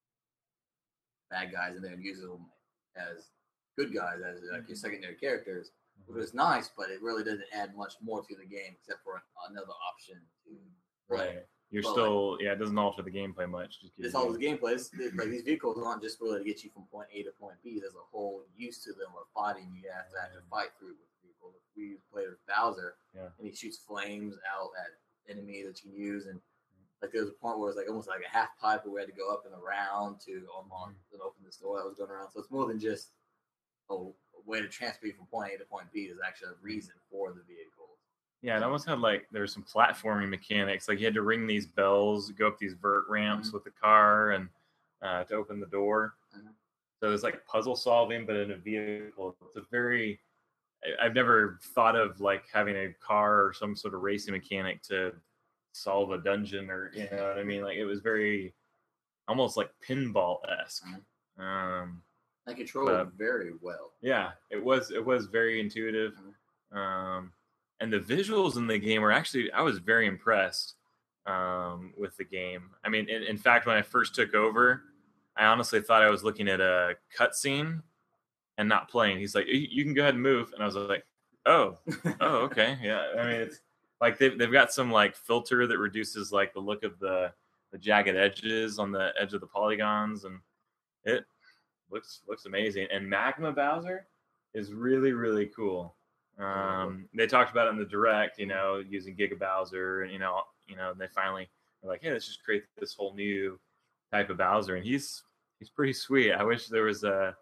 bad guys, and then use them as good guys, as like your secondary characters, which was nice, but it really doesn't add much more to the game except for another option to play. Right. You're But, still, yeah, it doesn't alter the gameplay much. Just gives It's all you- this gameplay. It's, it- like these vehicles aren't just really to get you from point A to point B. There's a whole use to them of fighting. You have to actually fight through with vehicles. We played with Bowser, Yeah. and he shoots flames out at enemies that you can use. And like there was a point where it was like almost like a half pipe where we had to go up and around to unlock and open this door that was going around. So it's more than just a, a way to transfer you from point A to point B. There's actually a reason for the vehicles. Yeah, it almost had like there was some platforming mechanics. Like you had to ring these bells, go up these vert ramps Mhm. with the car, and uh, to open the door. Mhm. So it was like puzzle solving, but in a vehicle. It's a very I- I've never thought of like having a car or some sort of racing mechanic to solve a dungeon, or you know what I mean. Like it was very almost like pinball esque. Um, I control Uh, it very well. yeah, it was it was very intuitive, um, and the visuals in the game were actually I was very impressed um, with the game. I mean, in, in fact, when I first took over, I honestly thought I was looking at a cutscene and not playing. He's like, "You you can go ahead and move," and I was like, "Oh, oh, okay, yeah." I mean, it's like they've they've got some like filter that reduces like the look of the the jagged edges on the edge of the polygons, and it looks looks amazing. And Magma Bowser is really really cool. Um, they talked about it in the direct, you know, using Giga Bowser, and you know, you know, they finally were like, "Hey, let's just create this whole new type of Bowser," and he's he's pretty sweet. I wish there was a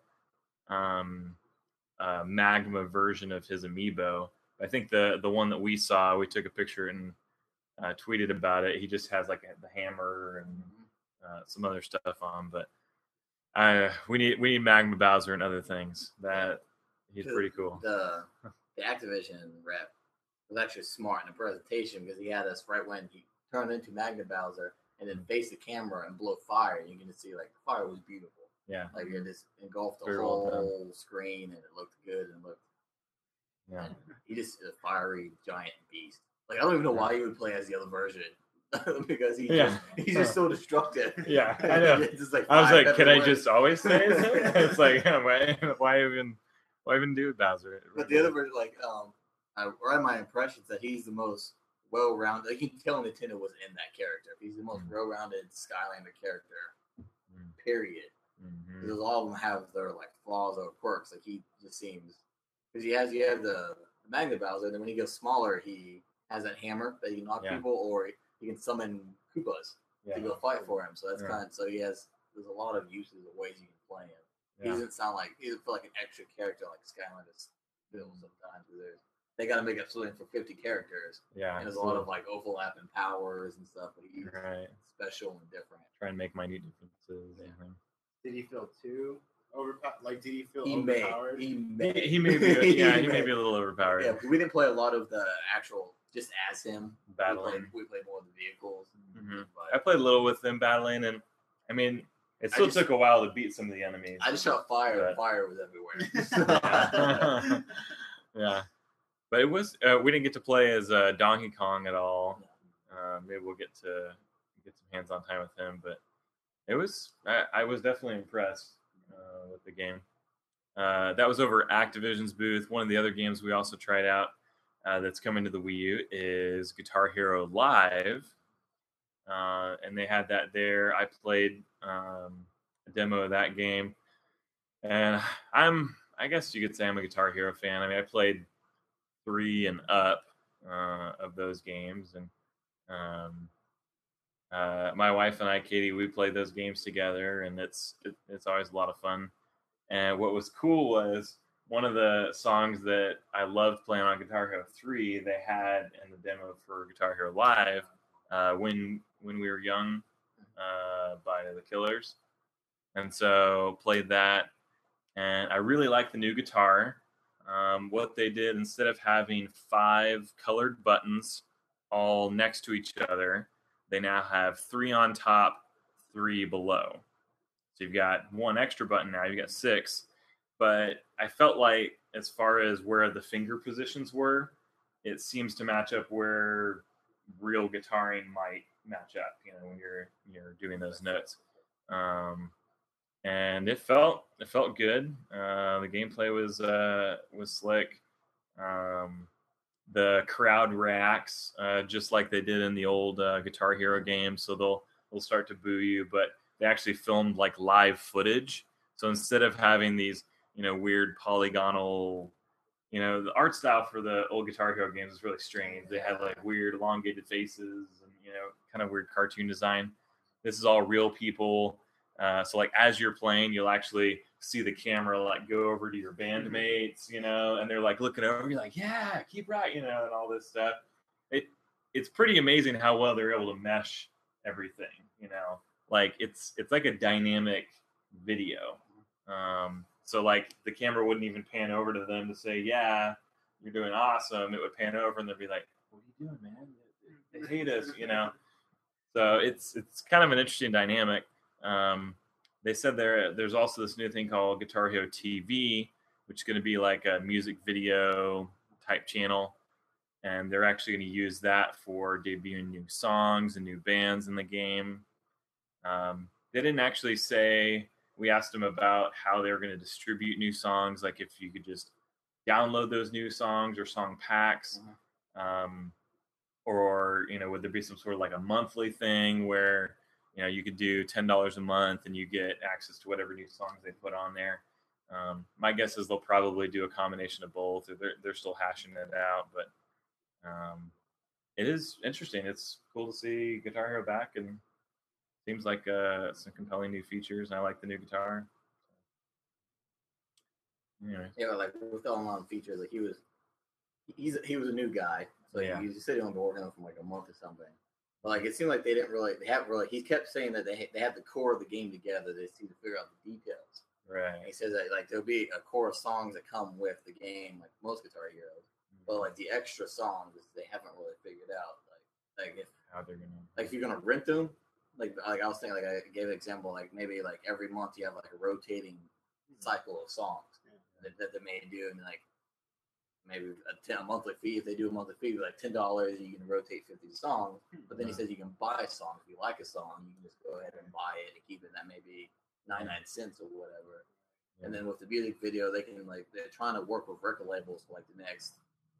um, uh, Magma version of his amiibo. I think the the one that we saw, we took a picture and uh, tweeted about it. He just has like the hammer and uh, some other stuff on, but uh, we need we need Magma Bowser and other things. That he's pretty cool. The the Activision rep was actually smart in the presentation because he had us right when he turned into Magna Bowser and then face the camera and blow fire. And you can just see like the fire was beautiful. Yeah, Like it just engulfed the Very well done. whole screen and it looked good and looked. yeah. And he just is a fiery giant beast. Like I don't even know why you would play as the other version because he Yeah. just, he's just so destructive. Yeah, I know. It's just, like, I was fire like, can I everywhere. just always say his name? It's like, why, why even, why even do Bowser? It But really- the other version, like, um, I read my impressions that he's the most well-rounded. Like, you can tell Nintendo was in that character. He's the most Mm. well-rounded Skylander character. Mm. Period. Mhm. Because all of them have their like flaws or quirks. Like he just seems because he has you have the Magna Bowser, and then when he goes smaller, he has that hammer that he can knock Yeah. people, or he can summon Koopas Yeah. to go fight for him. So that's Yeah. kind of so he has. There's a lot of uses of ways you can play him. He Yeah. doesn't sound like he doesn't feel like an extra character like Skylanders feel sometimes. Where there's they got to make up something for fifty characters, Yeah. and there's a lot of like overlapping powers and stuff. But he's right. special and different. Try and make minute differences. and everything. Did he feel too overpowered? Like, did he feel He may, overpowered? he He, may, he may be, yeah, he may be a little overpowered. Yeah, we didn't play a lot of the actual just as him Battling. We played, we played more of the vehicles. Mhm. But I played a little with them battling, and I mean, it still just- took a while to beat some of the enemies. I just shot fire. But- and Fire was everywhere. yeah. yeah, but it was uh, we didn't get to play as uh, Donkey Kong at all. Uh, maybe we'll get to get some hands-on time with him, but it was I, I was definitely impressed uh, with the game. Uh, that was over Activision's booth. One of the other games we also tried out uh, that's coming to the Wii U is Guitar Hero Live, uh, and they had that there. I played um, a demo of that game, and I'm I guess you could say I'm a Guitar Hero fan. I mean, I played three and up uh, of those games, and Um, uh, my wife and I, Katie, we played those games together, and it's it, it's always a lot of fun. And what was cool was one of the songs that I loved playing on Guitar Hero three. They had in the demo for Guitar Hero Live uh, when when we were young uh, by the Killers, and so played that. And I really like the new guitar. Um, what they did, instead of having five colored buttons all next to each other, they now have three on top, three below. So you've got one extra button now, you've got six. But I felt like as far as where the finger positions were, it seems to match up where real guitaring might match up, you know, when you're you're doing those notes. Um, and it felt it felt good. Uh, the gameplay was uh, was slick. Um, the crowd reacts uh, just like they did in the old uh, Guitar Hero games, so they'll they'll start to boo you, but they actually filmed like live footage. So instead of having these, you know, weird polygonal, you know, the art style for the old Guitar Hero games is really strange. They had like weird elongated faces and, you know, kind of weird cartoon design. This is all real people. Uh, so like as you're playing, you'll actually see the camera like go over to your bandmates, you know, and they're like looking over. You're like, yeah, keep right, you know, and all this stuff. It it's pretty amazing how well they're able to mesh everything, you know. Like it's it's like a dynamic video. Um, so like the camera wouldn't even pan over to them to say, yeah, you're doing awesome. It would pan over and they'd be like, what are you doing, man? They hate us, you know. So it's it's kind of an interesting dynamic. Um, they said there there's also this new thing called Guitar Hero T V, which is going to be like a music video type channel, and they're actually going to use that for debuting new songs and new bands in the game. Um, they didn't actually say. We asked them about how they were going to distribute new songs, like if you could just download those new songs or song packs, um, or you know, would there be some sort of like a monthly thing where you know you could do ten dollars a month and you get access to whatever new songs they put on there. Um, my guess is they'll probably do a combination of both. Or they're they're still hashing it out, but um, it is interesting. It's cool to see Guitar Hero back, and seems like uh, some compelling new features. And I like the new guitar. Anyway. Yeah, like with the online features, like he was, he's he was a new guy, so Yeah. he was sitting on working on it for like a month or something. But like it seemed like they didn't really, they haven't really. He kept saying that they they have the core of the game together. They just need to figure out the details. And he Right. says that like there'll be a core of songs that come with the game, like most Guitar Heroes. But like the extra songs, they haven't really figured out. Like like if How they're gonna. like if you're gonna rent them, like like I was saying, like I gave an example, like maybe like every month you have like a rotating cycle of songs that, that they may do, and like maybe a, ten, a monthly fee. If they do a monthly fee, like ten dollars, you can rotate fifty songs. But then he says you can buy songs. If you like a song, you can just go ahead and buy it and keep it at maybe ninety-nine cents or whatever. Yeah. And then with the music video, they can like they're trying to work with record labels for like the next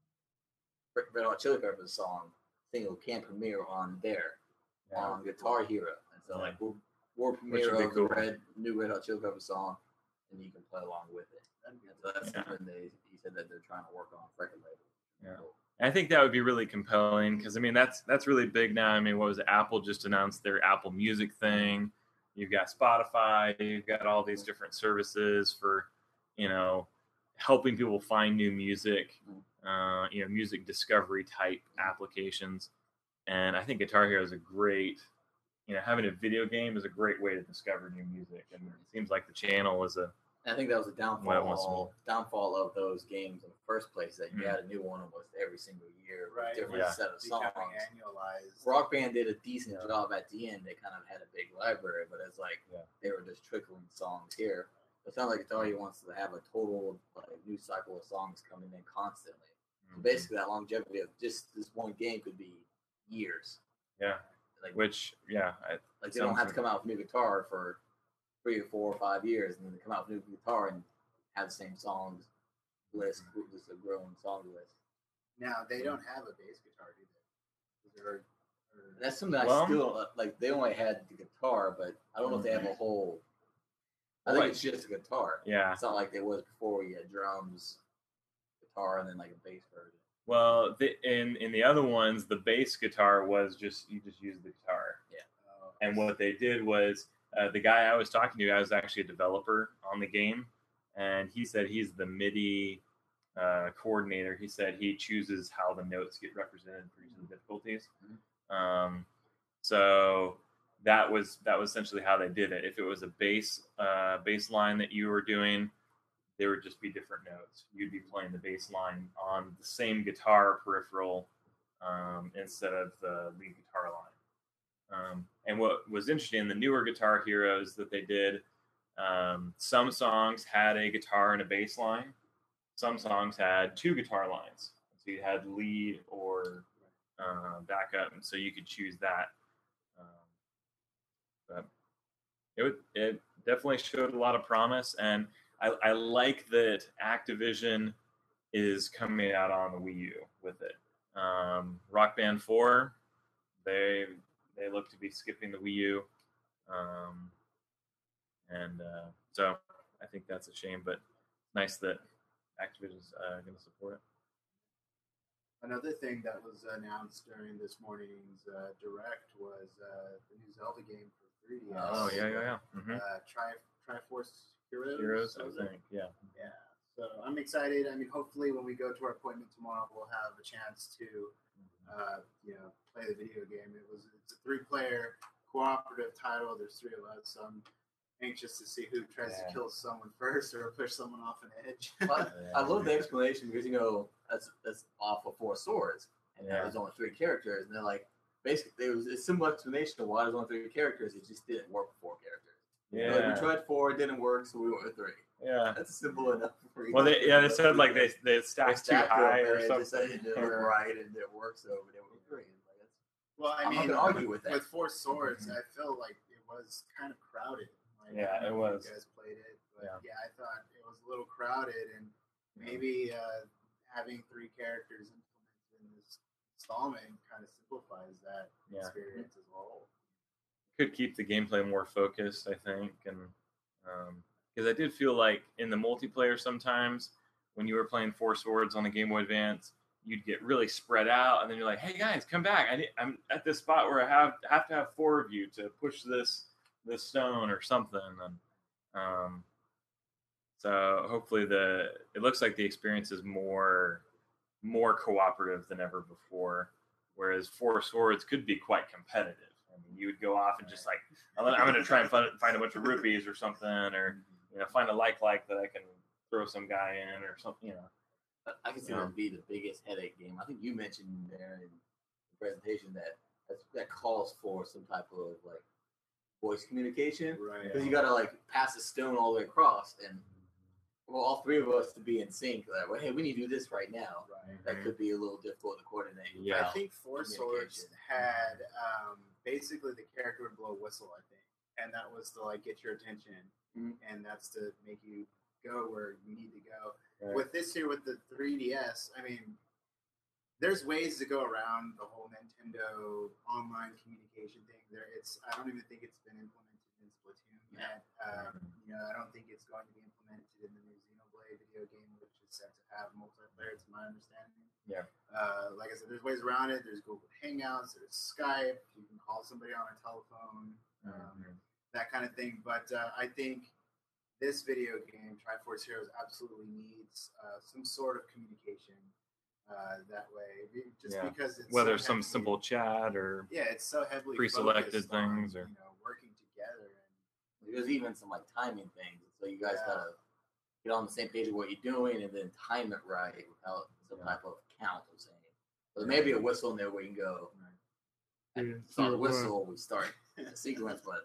Red Hot Chili Peppers song single can premiere on there Yeah. on Guitar Hero, and so Yeah. like we'll, we'll Which premiere would be of cool. the red new Red Hot Chili Peppers song, and you can play along with it. And so that's Yeah. something they he said that they're trying to work on with record labels. Yeah. Cool. I think that would be really compelling because I mean that's that's really big now. I mean, what was it? Apple just announced their Apple Music thing. You've got Spotify. You've got all these different services for, you know, helping people find new music. Uh, you know, music discovery type applications. And I think Guitar Hero is a great, you know, having a video game is a great way to discover new music. And it seems like the channel is a And I think that was the Well, downfall once more. downfall of those games in the first place. That you Mm. had a new one almost every single year, with Right. different Yeah. set of songs. Becoming annualized. Rock Band did a decent Yeah. job at the end. They kind of had a big library, but it's like Yeah. they were just trickling songs here. It sounds like Guitar Hero wants to have a total like new cycle of songs coming in constantly. So basically, that longevity of just this one game could be years. yeah, Like, which yeah, I, like they don't sounds have to come out with new guitar for three or four or five years, and then they come out with new guitar and have the same songs list, just a growing song list. Now they don't have a bass guitar, do they? Is there, or, And that's something Well- I still like. They only had the guitar, but I don't know if they have a whole. I Well, think it's just a guitar. yeah. It's not like it was before. You had drums, guitar, and then like a bass version. Well, the, in in the other ones, the bass guitar was just you just use the guitar. Oh, And what they did was uh, the guy I was talking to, I was actually a developer on the game, and he said he's the MIDI uh, coordinator. He said he chooses how the notes get represented for each of the difficulties. Um, so that was that was essentially how they did it. If it was a bass uh, bass line that you were doing, there would just be different notes. You'd be playing the bass line on the same guitar peripheral um, instead of the lead guitar line. Um, and what was interesting in the newer Guitar Heroes that they did, um, some songs had a guitar and a bass line. Some songs had two guitar lines. So you had lead or uh, backup, and so you could choose that. Um, but it would, it definitely showed a lot of promise, and I, I like that Activision is coming out on the Wii U with it. Um, Rock Band four, they they look to be skipping the Wii U, um, and uh, so I think that's a shame. But nice that Activision's uh, going to support it. Another thing that was announced during this morning's uh, direct was uh, the new Zelda game for three D S. Oh yeah, yeah, yeah. Mm-hmm. Uh, Tri Triforce Heroes. Heroes, I was it? think. Yeah. Yeah. So I'm excited. I mean, hopefully, when we go to our appointment tomorrow, we'll have a chance to, uh, you know, play the video game. It was it's a three-player cooperative title. There's three of us. So I'm anxious to see who tries Yeah. to kill someone first or push someone off an edge. But I love the explanation because you know that's that's off of Four Swords, and Yeah. there's only three characters, and they're like basically it was a similar explanation of why there's only three characters. It just didn't work with four characters. You know, like, Yeah. we tried four, it didn't work, so we went with three. Yeah. That's simple enough. For Well, they, yeah, they said like they they stacked too stacked them, high and or it just something. It didn't look right, and it worked, so we didn't with three. Like, that's, Well, I I'm not mean, gonna argue with that. With Four Swords, Mhm. I feel like it was kind of crowded. Like, Yeah, I don't it know if was. You guys played it, but Yeah. yeah. I thought it was a little crowded, and maybe uh, having three characters implemented in this installment kind of simplifies that Yeah. experience as a whole. Could keep the gameplay more focused, I think, and because I did feel like in the multiplayer sometimes when you were playing Four Swords on the Game Boy Advance, you'd get really spread out, and then you're like, "Hey guys, come back! I need, I'm at this spot where I have have to have four of you to push this this stone or something." And um, so hopefully the it looks like the experience is more more cooperative than ever before, whereas Four Swords could be quite competitive. I mean, you would go off and just like, I'm going to try and find, find a bunch of rupees or something, or you know, find a like like that I can throw some guy in or something, you know. I can see Yeah. that be the biggest headache game. I think you mentioned there in the presentation that that's, that calls for some type of like voice communication Right. because you got to like pass a stone all the way across, and well, all three of us to be in sync. Like, well, hey, we need to do this right now. Right. That could be a little difficult to coordinate. Yeah. I think Four Swords Communication. had um, basically the character would blow a whistle, I think, and that was to like get your attention, Mhm. and that's to make you go where you need to go. Right. With this here, with the three D S, I mean, there's ways to go around the whole Nintendo online communication thing. There, it's I don't even think it's been implemented in Splatoon yet. Um, you know, I don't think it's going to be implemented in the new Xenoblade video game, which is set to have multiplayer, to my understanding. Yeah. Uh, like I said, there's ways around it. There's Google Hangouts. There's Skype. You can call somebody on a telephone. Um, Mhm. that kind of thing. But uh, I think this video game, Triforce Heroes, absolutely needs uh, some sort of communication uh, that way. Be- Just Yeah. because it's Whether so some heavily- simple chat or yeah, it's so heavily pre-selected focused on, things or- you know working together. And There's even some like timing things, so you guys Yeah. gotta get on the same page of what you're doing and then time it right without some Yeah. type of count. I'm saying, so there may be a whistle in there where you can go. Yeah. It's not a whistle. We start a sequence, but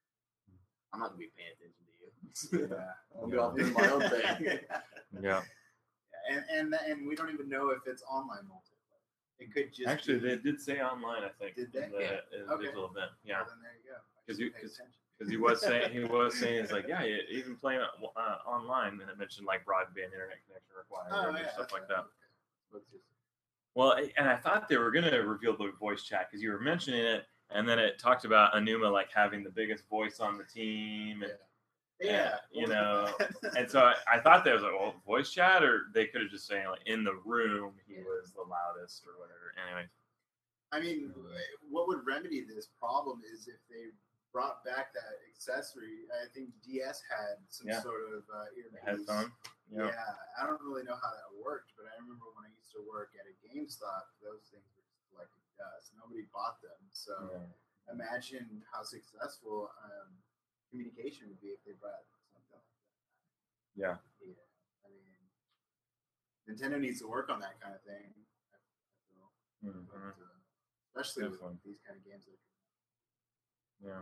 I'm not gonna be paying attention to you. yeah. I'll be off doing my own thing. Yeah. and and and we don't even know if it's online multiplayer. It could just Actually, be, they did say online, I think, Did they? in the, Yeah. in the Okay. digital event. Yeah. Well, then there you go. I 'Cause should you- pay 'cause- attention. Because he was saying he was saying it's like, yeah, you- even playing uh, online, and it mentioned like broadband internet connection required Oh, and yeah, stuff that's like right. that. Okay. Let's just- Well, and I thought they were going to reveal the voice chat because you were mentioning it, and then it talked about Anuma like having the biggest voice on the team, and Yeah, you know, and so I, I thought that was like, well, voice chat, or they could have just saying like in the room he was the loudest or whatever. Anyway, I mean, what would remedy this problem is if they brought back that accessory. I think D S had some Yeah. sort of uh, earpiece. headphone. Yeah. Yeah. I don't really know how that worked, but I remember when I used to work at a GameStop, those things were just collecting dust. Nobody bought them. So Yeah. imagine how successful um, communication would be if they brought something like that. Yeah. Yeah. I mean, Nintendo needs to work on that kind of thing. I, I feel. Mhm. But, uh, especially Definitely. with these kind of games that are Yeah.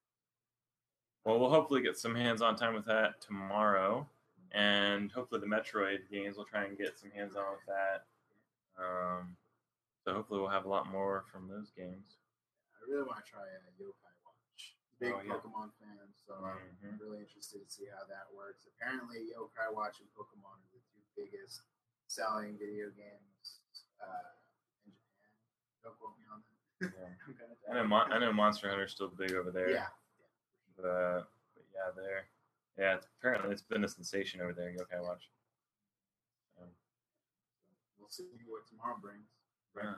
Well, we'll hopefully get some hands-on time with that tomorrow, and hopefully the Metroid games we'll try and get some hands-on with that. Um, so hopefully we'll have a lot more from those games. I really want to try a Yokai Watch. Big Oh, yeah. Pokemon fan, so I'm Mhm. really interested to see how that works. Apparently, Yokai Watch and Pokemon are the two biggest selling video games uh, in Japan. Don't quote me on that. Yeah. I'm gonna I know, Mon- I know Monster Hunter's still big over there. Yeah. But, but yeah, there. Yeah, it's, apparently it's been a sensation over there. Yokai Watch. Um, We'll see what tomorrow brings. Yeah.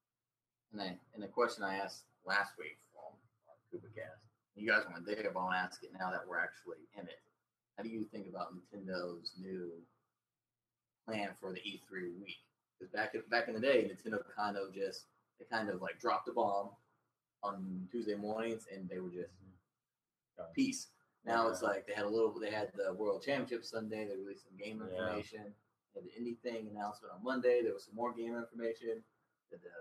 And I, and the question I asked last week on CooperCast, you guys weren't there, but I'll ask it now that we're actually in it. How do you think about Nintendo's new plan for the E three week? Because back in, back in the day, Nintendo kind of just they kind of like dropped the bomb on Tuesday mornings, and they were just Gotcha. peace. Now Yeah. it's like they had a little. They had the World Championship Sunday. They released some game Yeah. information. They had the indie thing announcement on Monday. There was some more game information. The, the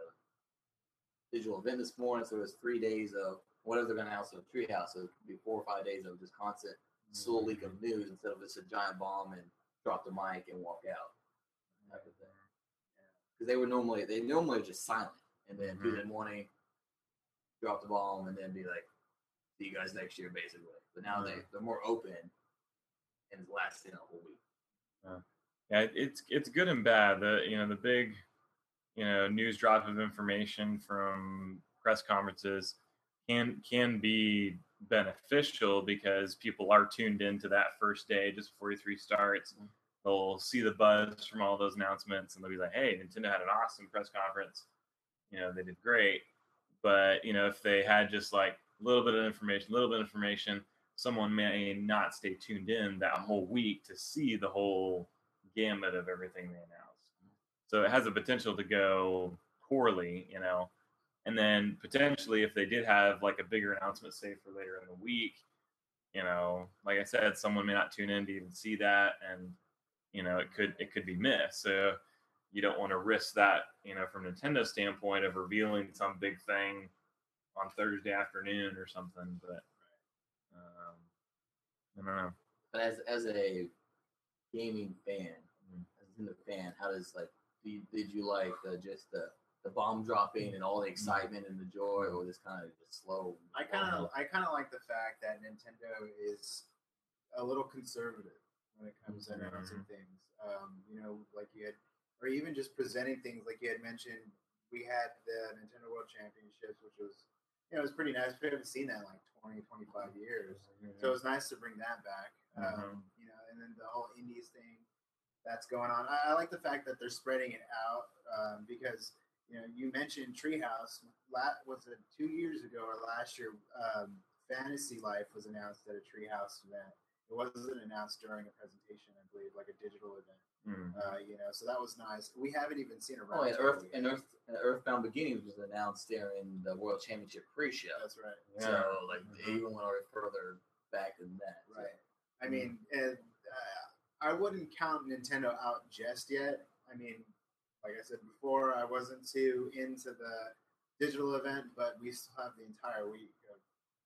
digital event this morning. So there's three days of whatever they're going to announce in the Treehouse. So it could be four or five days of just constant slow leak of news instead of just a giant bomb and drop the mic and walk out. Type of thing. Because they were normally they normally just silent, and then Mhm. Tuesday morning drop the bomb and then be like, "See you guys next year," basically. But now they they're more open, and it's lasting a whole week. Yeah, it's it's good and bad. The you know the big you know news drop of information from press conferences can can be beneficial because people are tuned into that first day just before E three starts. Mhm. They'll see the buzz from all those announcements and they'll be like, "Hey, Nintendo had an awesome press conference. You know, they did great." But you know, if they had just like a little bit of information, a little bit of information, someone may not stay tuned in that whole week to see the whole gamut of everything they announced. So it has the potential to go poorly, you know. And then potentially, if they did have like a bigger announcement, say for later in the week, you know, like I said, someone may not tune in to even see that, and you know, it could it could be missed. So you don't want to risk that, you know, from Nintendo's standpoint of revealing some big thing on Thursday afternoon or something. But um, I don't know. But as as a gaming fan, Mm. as a Nintendo fan, how does like did, did you like the just the the bomb dropping and all the excitement and the joy, or this kind of just slow? I kind of I kind of like the fact that Nintendo is a little conservative when it comes to Mhm. announcing things. Um, you know, like you had, or even just presenting things like you had mentioned. We had the Nintendo World Championships, which was, you know, it was pretty nice. We haven't seen that in like twenty, twenty-five years. So it was nice to bring that back. Um, you know, and then the whole Indies thing that's going on. I, I like the fact that they're spreading it out um, because, you know, you mentioned Treehouse. La- was it two years ago or last year? Um, Fantasy Life was announced at a Treehouse event. It wasn't announced during a presentation, I believe, like a digital event. Mm. Uh, you know, so that was nice. We haven't even seen a Oh, and roundtable Earth yet. and Earth and Earthbound Beginnings was announced during the World Championship pre-show. That's right. Yeah. So like Mhm. they even went further back than that. So- Right. I mean, and, uh, I wouldn't count Nintendo out just yet. I mean, like I said before, I wasn't too into the digital event, but we still have the entire week of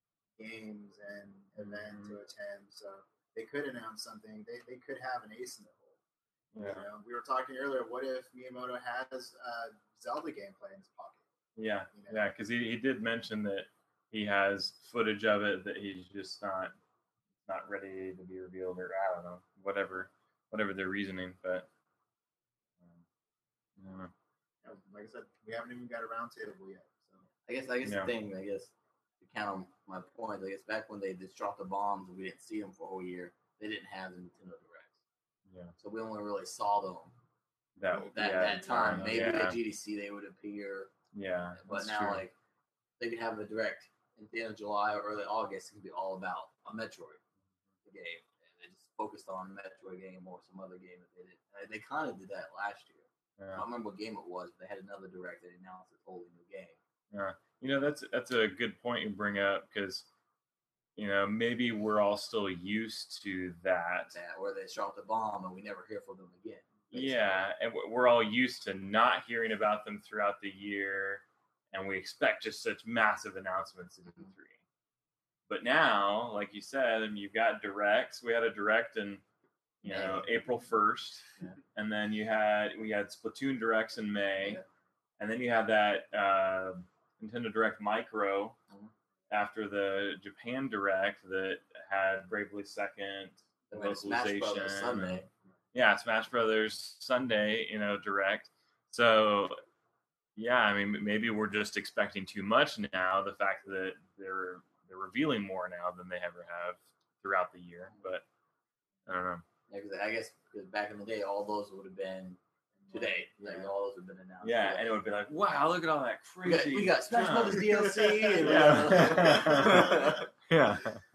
games and event to attend. So they could announce something. They, they could have an ace in the hole. Yeah. You know, we were talking earlier. What if Miyamoto has uh, Zelda gameplay in his pocket? Yeah, You know? yeah, because he, he did mention that he has footage of it that he's just not not ready to be revealed, or I don't know, whatever whatever their reasoning, but um, I don't know. You know, like I said, we haven't even got a roundtable yet. So I guess I guess Yeah. the thing I guess to count on my point. I guess back when they just dropped the bombs and we didn't see them for a whole year, they didn't have the Nintendo Directs. Yeah. So we only really saw them That that, yeah, that time. Maybe yeah. at G D C they would appear. Yeah. But that's now, true. like, they could have a direct at the end of July or early August. It could be all about a Metroid game. And they just focused on a Metroid game or some other game that they did. They kind of did that last year. Yeah. I don't remember what game it was, but they had another direct that announced a totally new game. Yeah, you know that's that's a good point you bring up because you know maybe we're all still used to that. That where they dropped the bomb and we never hear from them again. basically. Yeah, and we- we're all used to not hearing about them throughout the year, and we expect just such massive announcements in E three. But now, like you said, I mean, you've got directs. We had a direct in you know May. April first, Yeah. and then you had we had Splatoon directs in May, Yeah. and then you had that uh, Nintendo Direct Micro Mhm. after the Japan Direct that had Bravely Second Then we had Smash Brothers localization. Sunday. and- yeah, Smash Brothers Sunday, you know, Direct. So yeah, I mean, maybe we're just expecting too much now. The fact that they're they're revealing more now than they ever have throughout the year, but I don't know. Yeah, 'cause I guess because back in the day, all those would have been today. Like Yeah. all those would have been announced. Yeah, today. and it would be like, wow, look at all that we got, crazy. we got Smash stuff. Brothers D L C. And Yeah. yeah.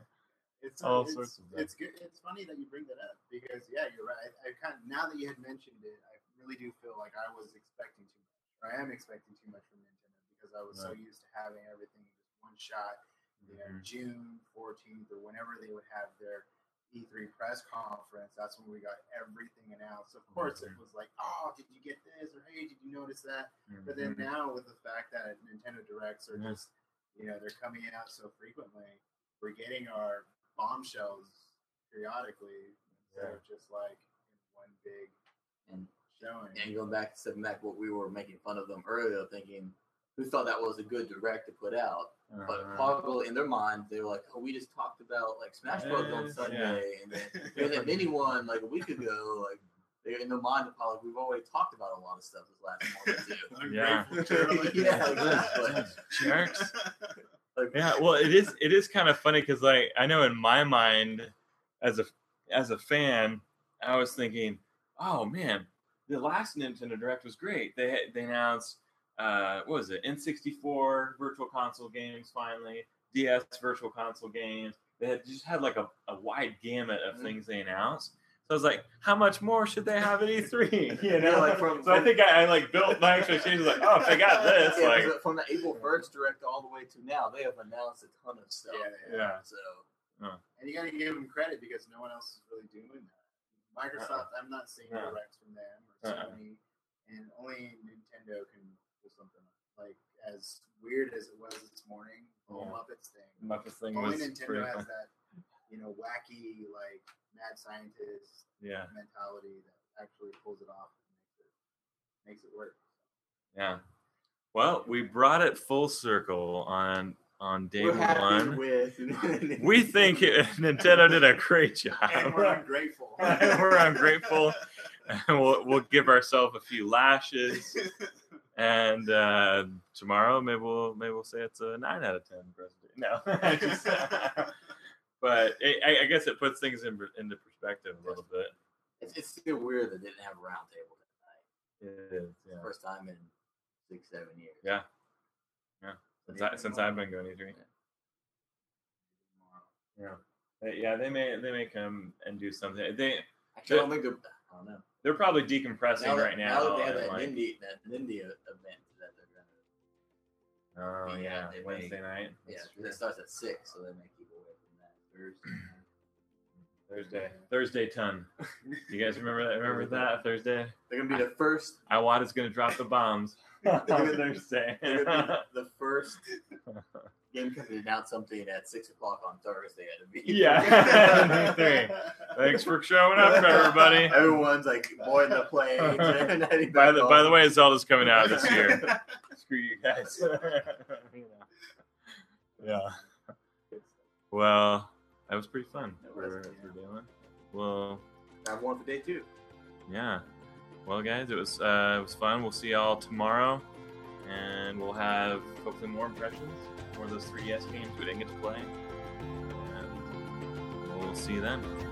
It's All it's, sorts of stuff. it's good. It's funny that you bring that up because yeah, you're right. I, I kind of now that you had mentioned it, I really do feel like I was expecting too much. Or I am expecting too much from Nintendo because I was so Right. used to having everything in just one shot. You know, Mhm. June fourteenth or whenever they would have their E three press conference, that's when we got everything announced. Of course, it Mhm. was like, oh, did you get this? Or hey, did you notice that? But Mhm. then now with the fact that Nintendo Directs are Yeah. just, you know, they're coming out so frequently, we're getting our bombshells periodically instead Yeah. of just like in one big And showing. and going back to stepping back, what we were making fun of them earlier, thinking who thought that was a good direct to put out. But Uh-huh. probably in their mind, they were like, "Oh, we just talked about like Smash Bros on Yeah. Sunday, and then there's a mini one like a week ago." Like they're in their mind, they're probably like, "We've already talked about a lot of stuff this last month or two." Yeah. Ungrateful turtle. Yeah, exactly. Jerks. Like, Yeah, well, it is. It is kind of funny because, like, I know in my mind, as a as a fan, I was thinking, "Oh man, the last Nintendo Direct was great. They they announced, uh, what was it, N sixty-four Virtual Console games finally, D S Virtual Console games. They had just had like a, a wide gamut of Mhm. things they announced. So I was like, how much more should they have at E three? You know, Yeah, like from- so I think I, I like built my expectations like, oh, if they got this, yeah, like, 'cause from the April first direct all the way to now, they have announced a ton of stuff. Yeah, yeah. yeah. So And you got to give them credit because no one else is really doing that. Microsoft, I'm not seeing Uh-uh. directs from them or Uh-uh. Sony, and only Nintendo can pull something like as weird as it was this morning. The whole Yeah. Muppets thing. Muppets thing Only was Nintendo pretty has fun. that, you know, wacky like mad scientist Yeah, mentality that actually pulls it off and makes it makes it work. yeah. Well, we brought it full circle on on day we're happy one. with. We think it, Nintendo did a great job. And we're ungrateful. We're ungrateful. And we'll we'll give ourselves a few lashes. And uh, tomorrow, maybe we'll maybe we'll say it's a nine out of ten. No, Just- but it, I, I guess it puts things in, into perspective a little bit. It's, it's still weird that they didn't have a round table that night. It is, yeah. First time in six, seven years. Yeah. Yeah. Since, I, since I've been going E three. Yeah. They- Yeah, they may they may come and do something. They Actually, I don't think they're. I don't know. they're probably decompressing Now that, right now. now that they have and that like- Nindy that Nindy event that they're gonna. oh Yeah, yeah, they may- Wednesday night. Yeah, That's 'cause true. it starts at six, so they may keep away from that Thursday. Thursday. Thursday ton. You guys remember that? Remember that Thursday? They're gonna be the first. Iwata's gonna drop the bombs on Thursday. They're gonna be the first game company to announce something at six o'clock on Thursday at a meeting. Yeah. Three. Thanks for showing up, everybody. Everyone's like boarding the planes and heading By back the home. by the way, Zelda's coming out this year. Screw you guys. Yeah. Well, that was pretty fun. It For, was, for doing. Well, I have one for day two. yeah. Well, guys, it was uh, it was fun. We'll see y'all tomorrow. and we'll have hopefully more impressions, more of those three D S games we didn't get to play, and we'll see you then.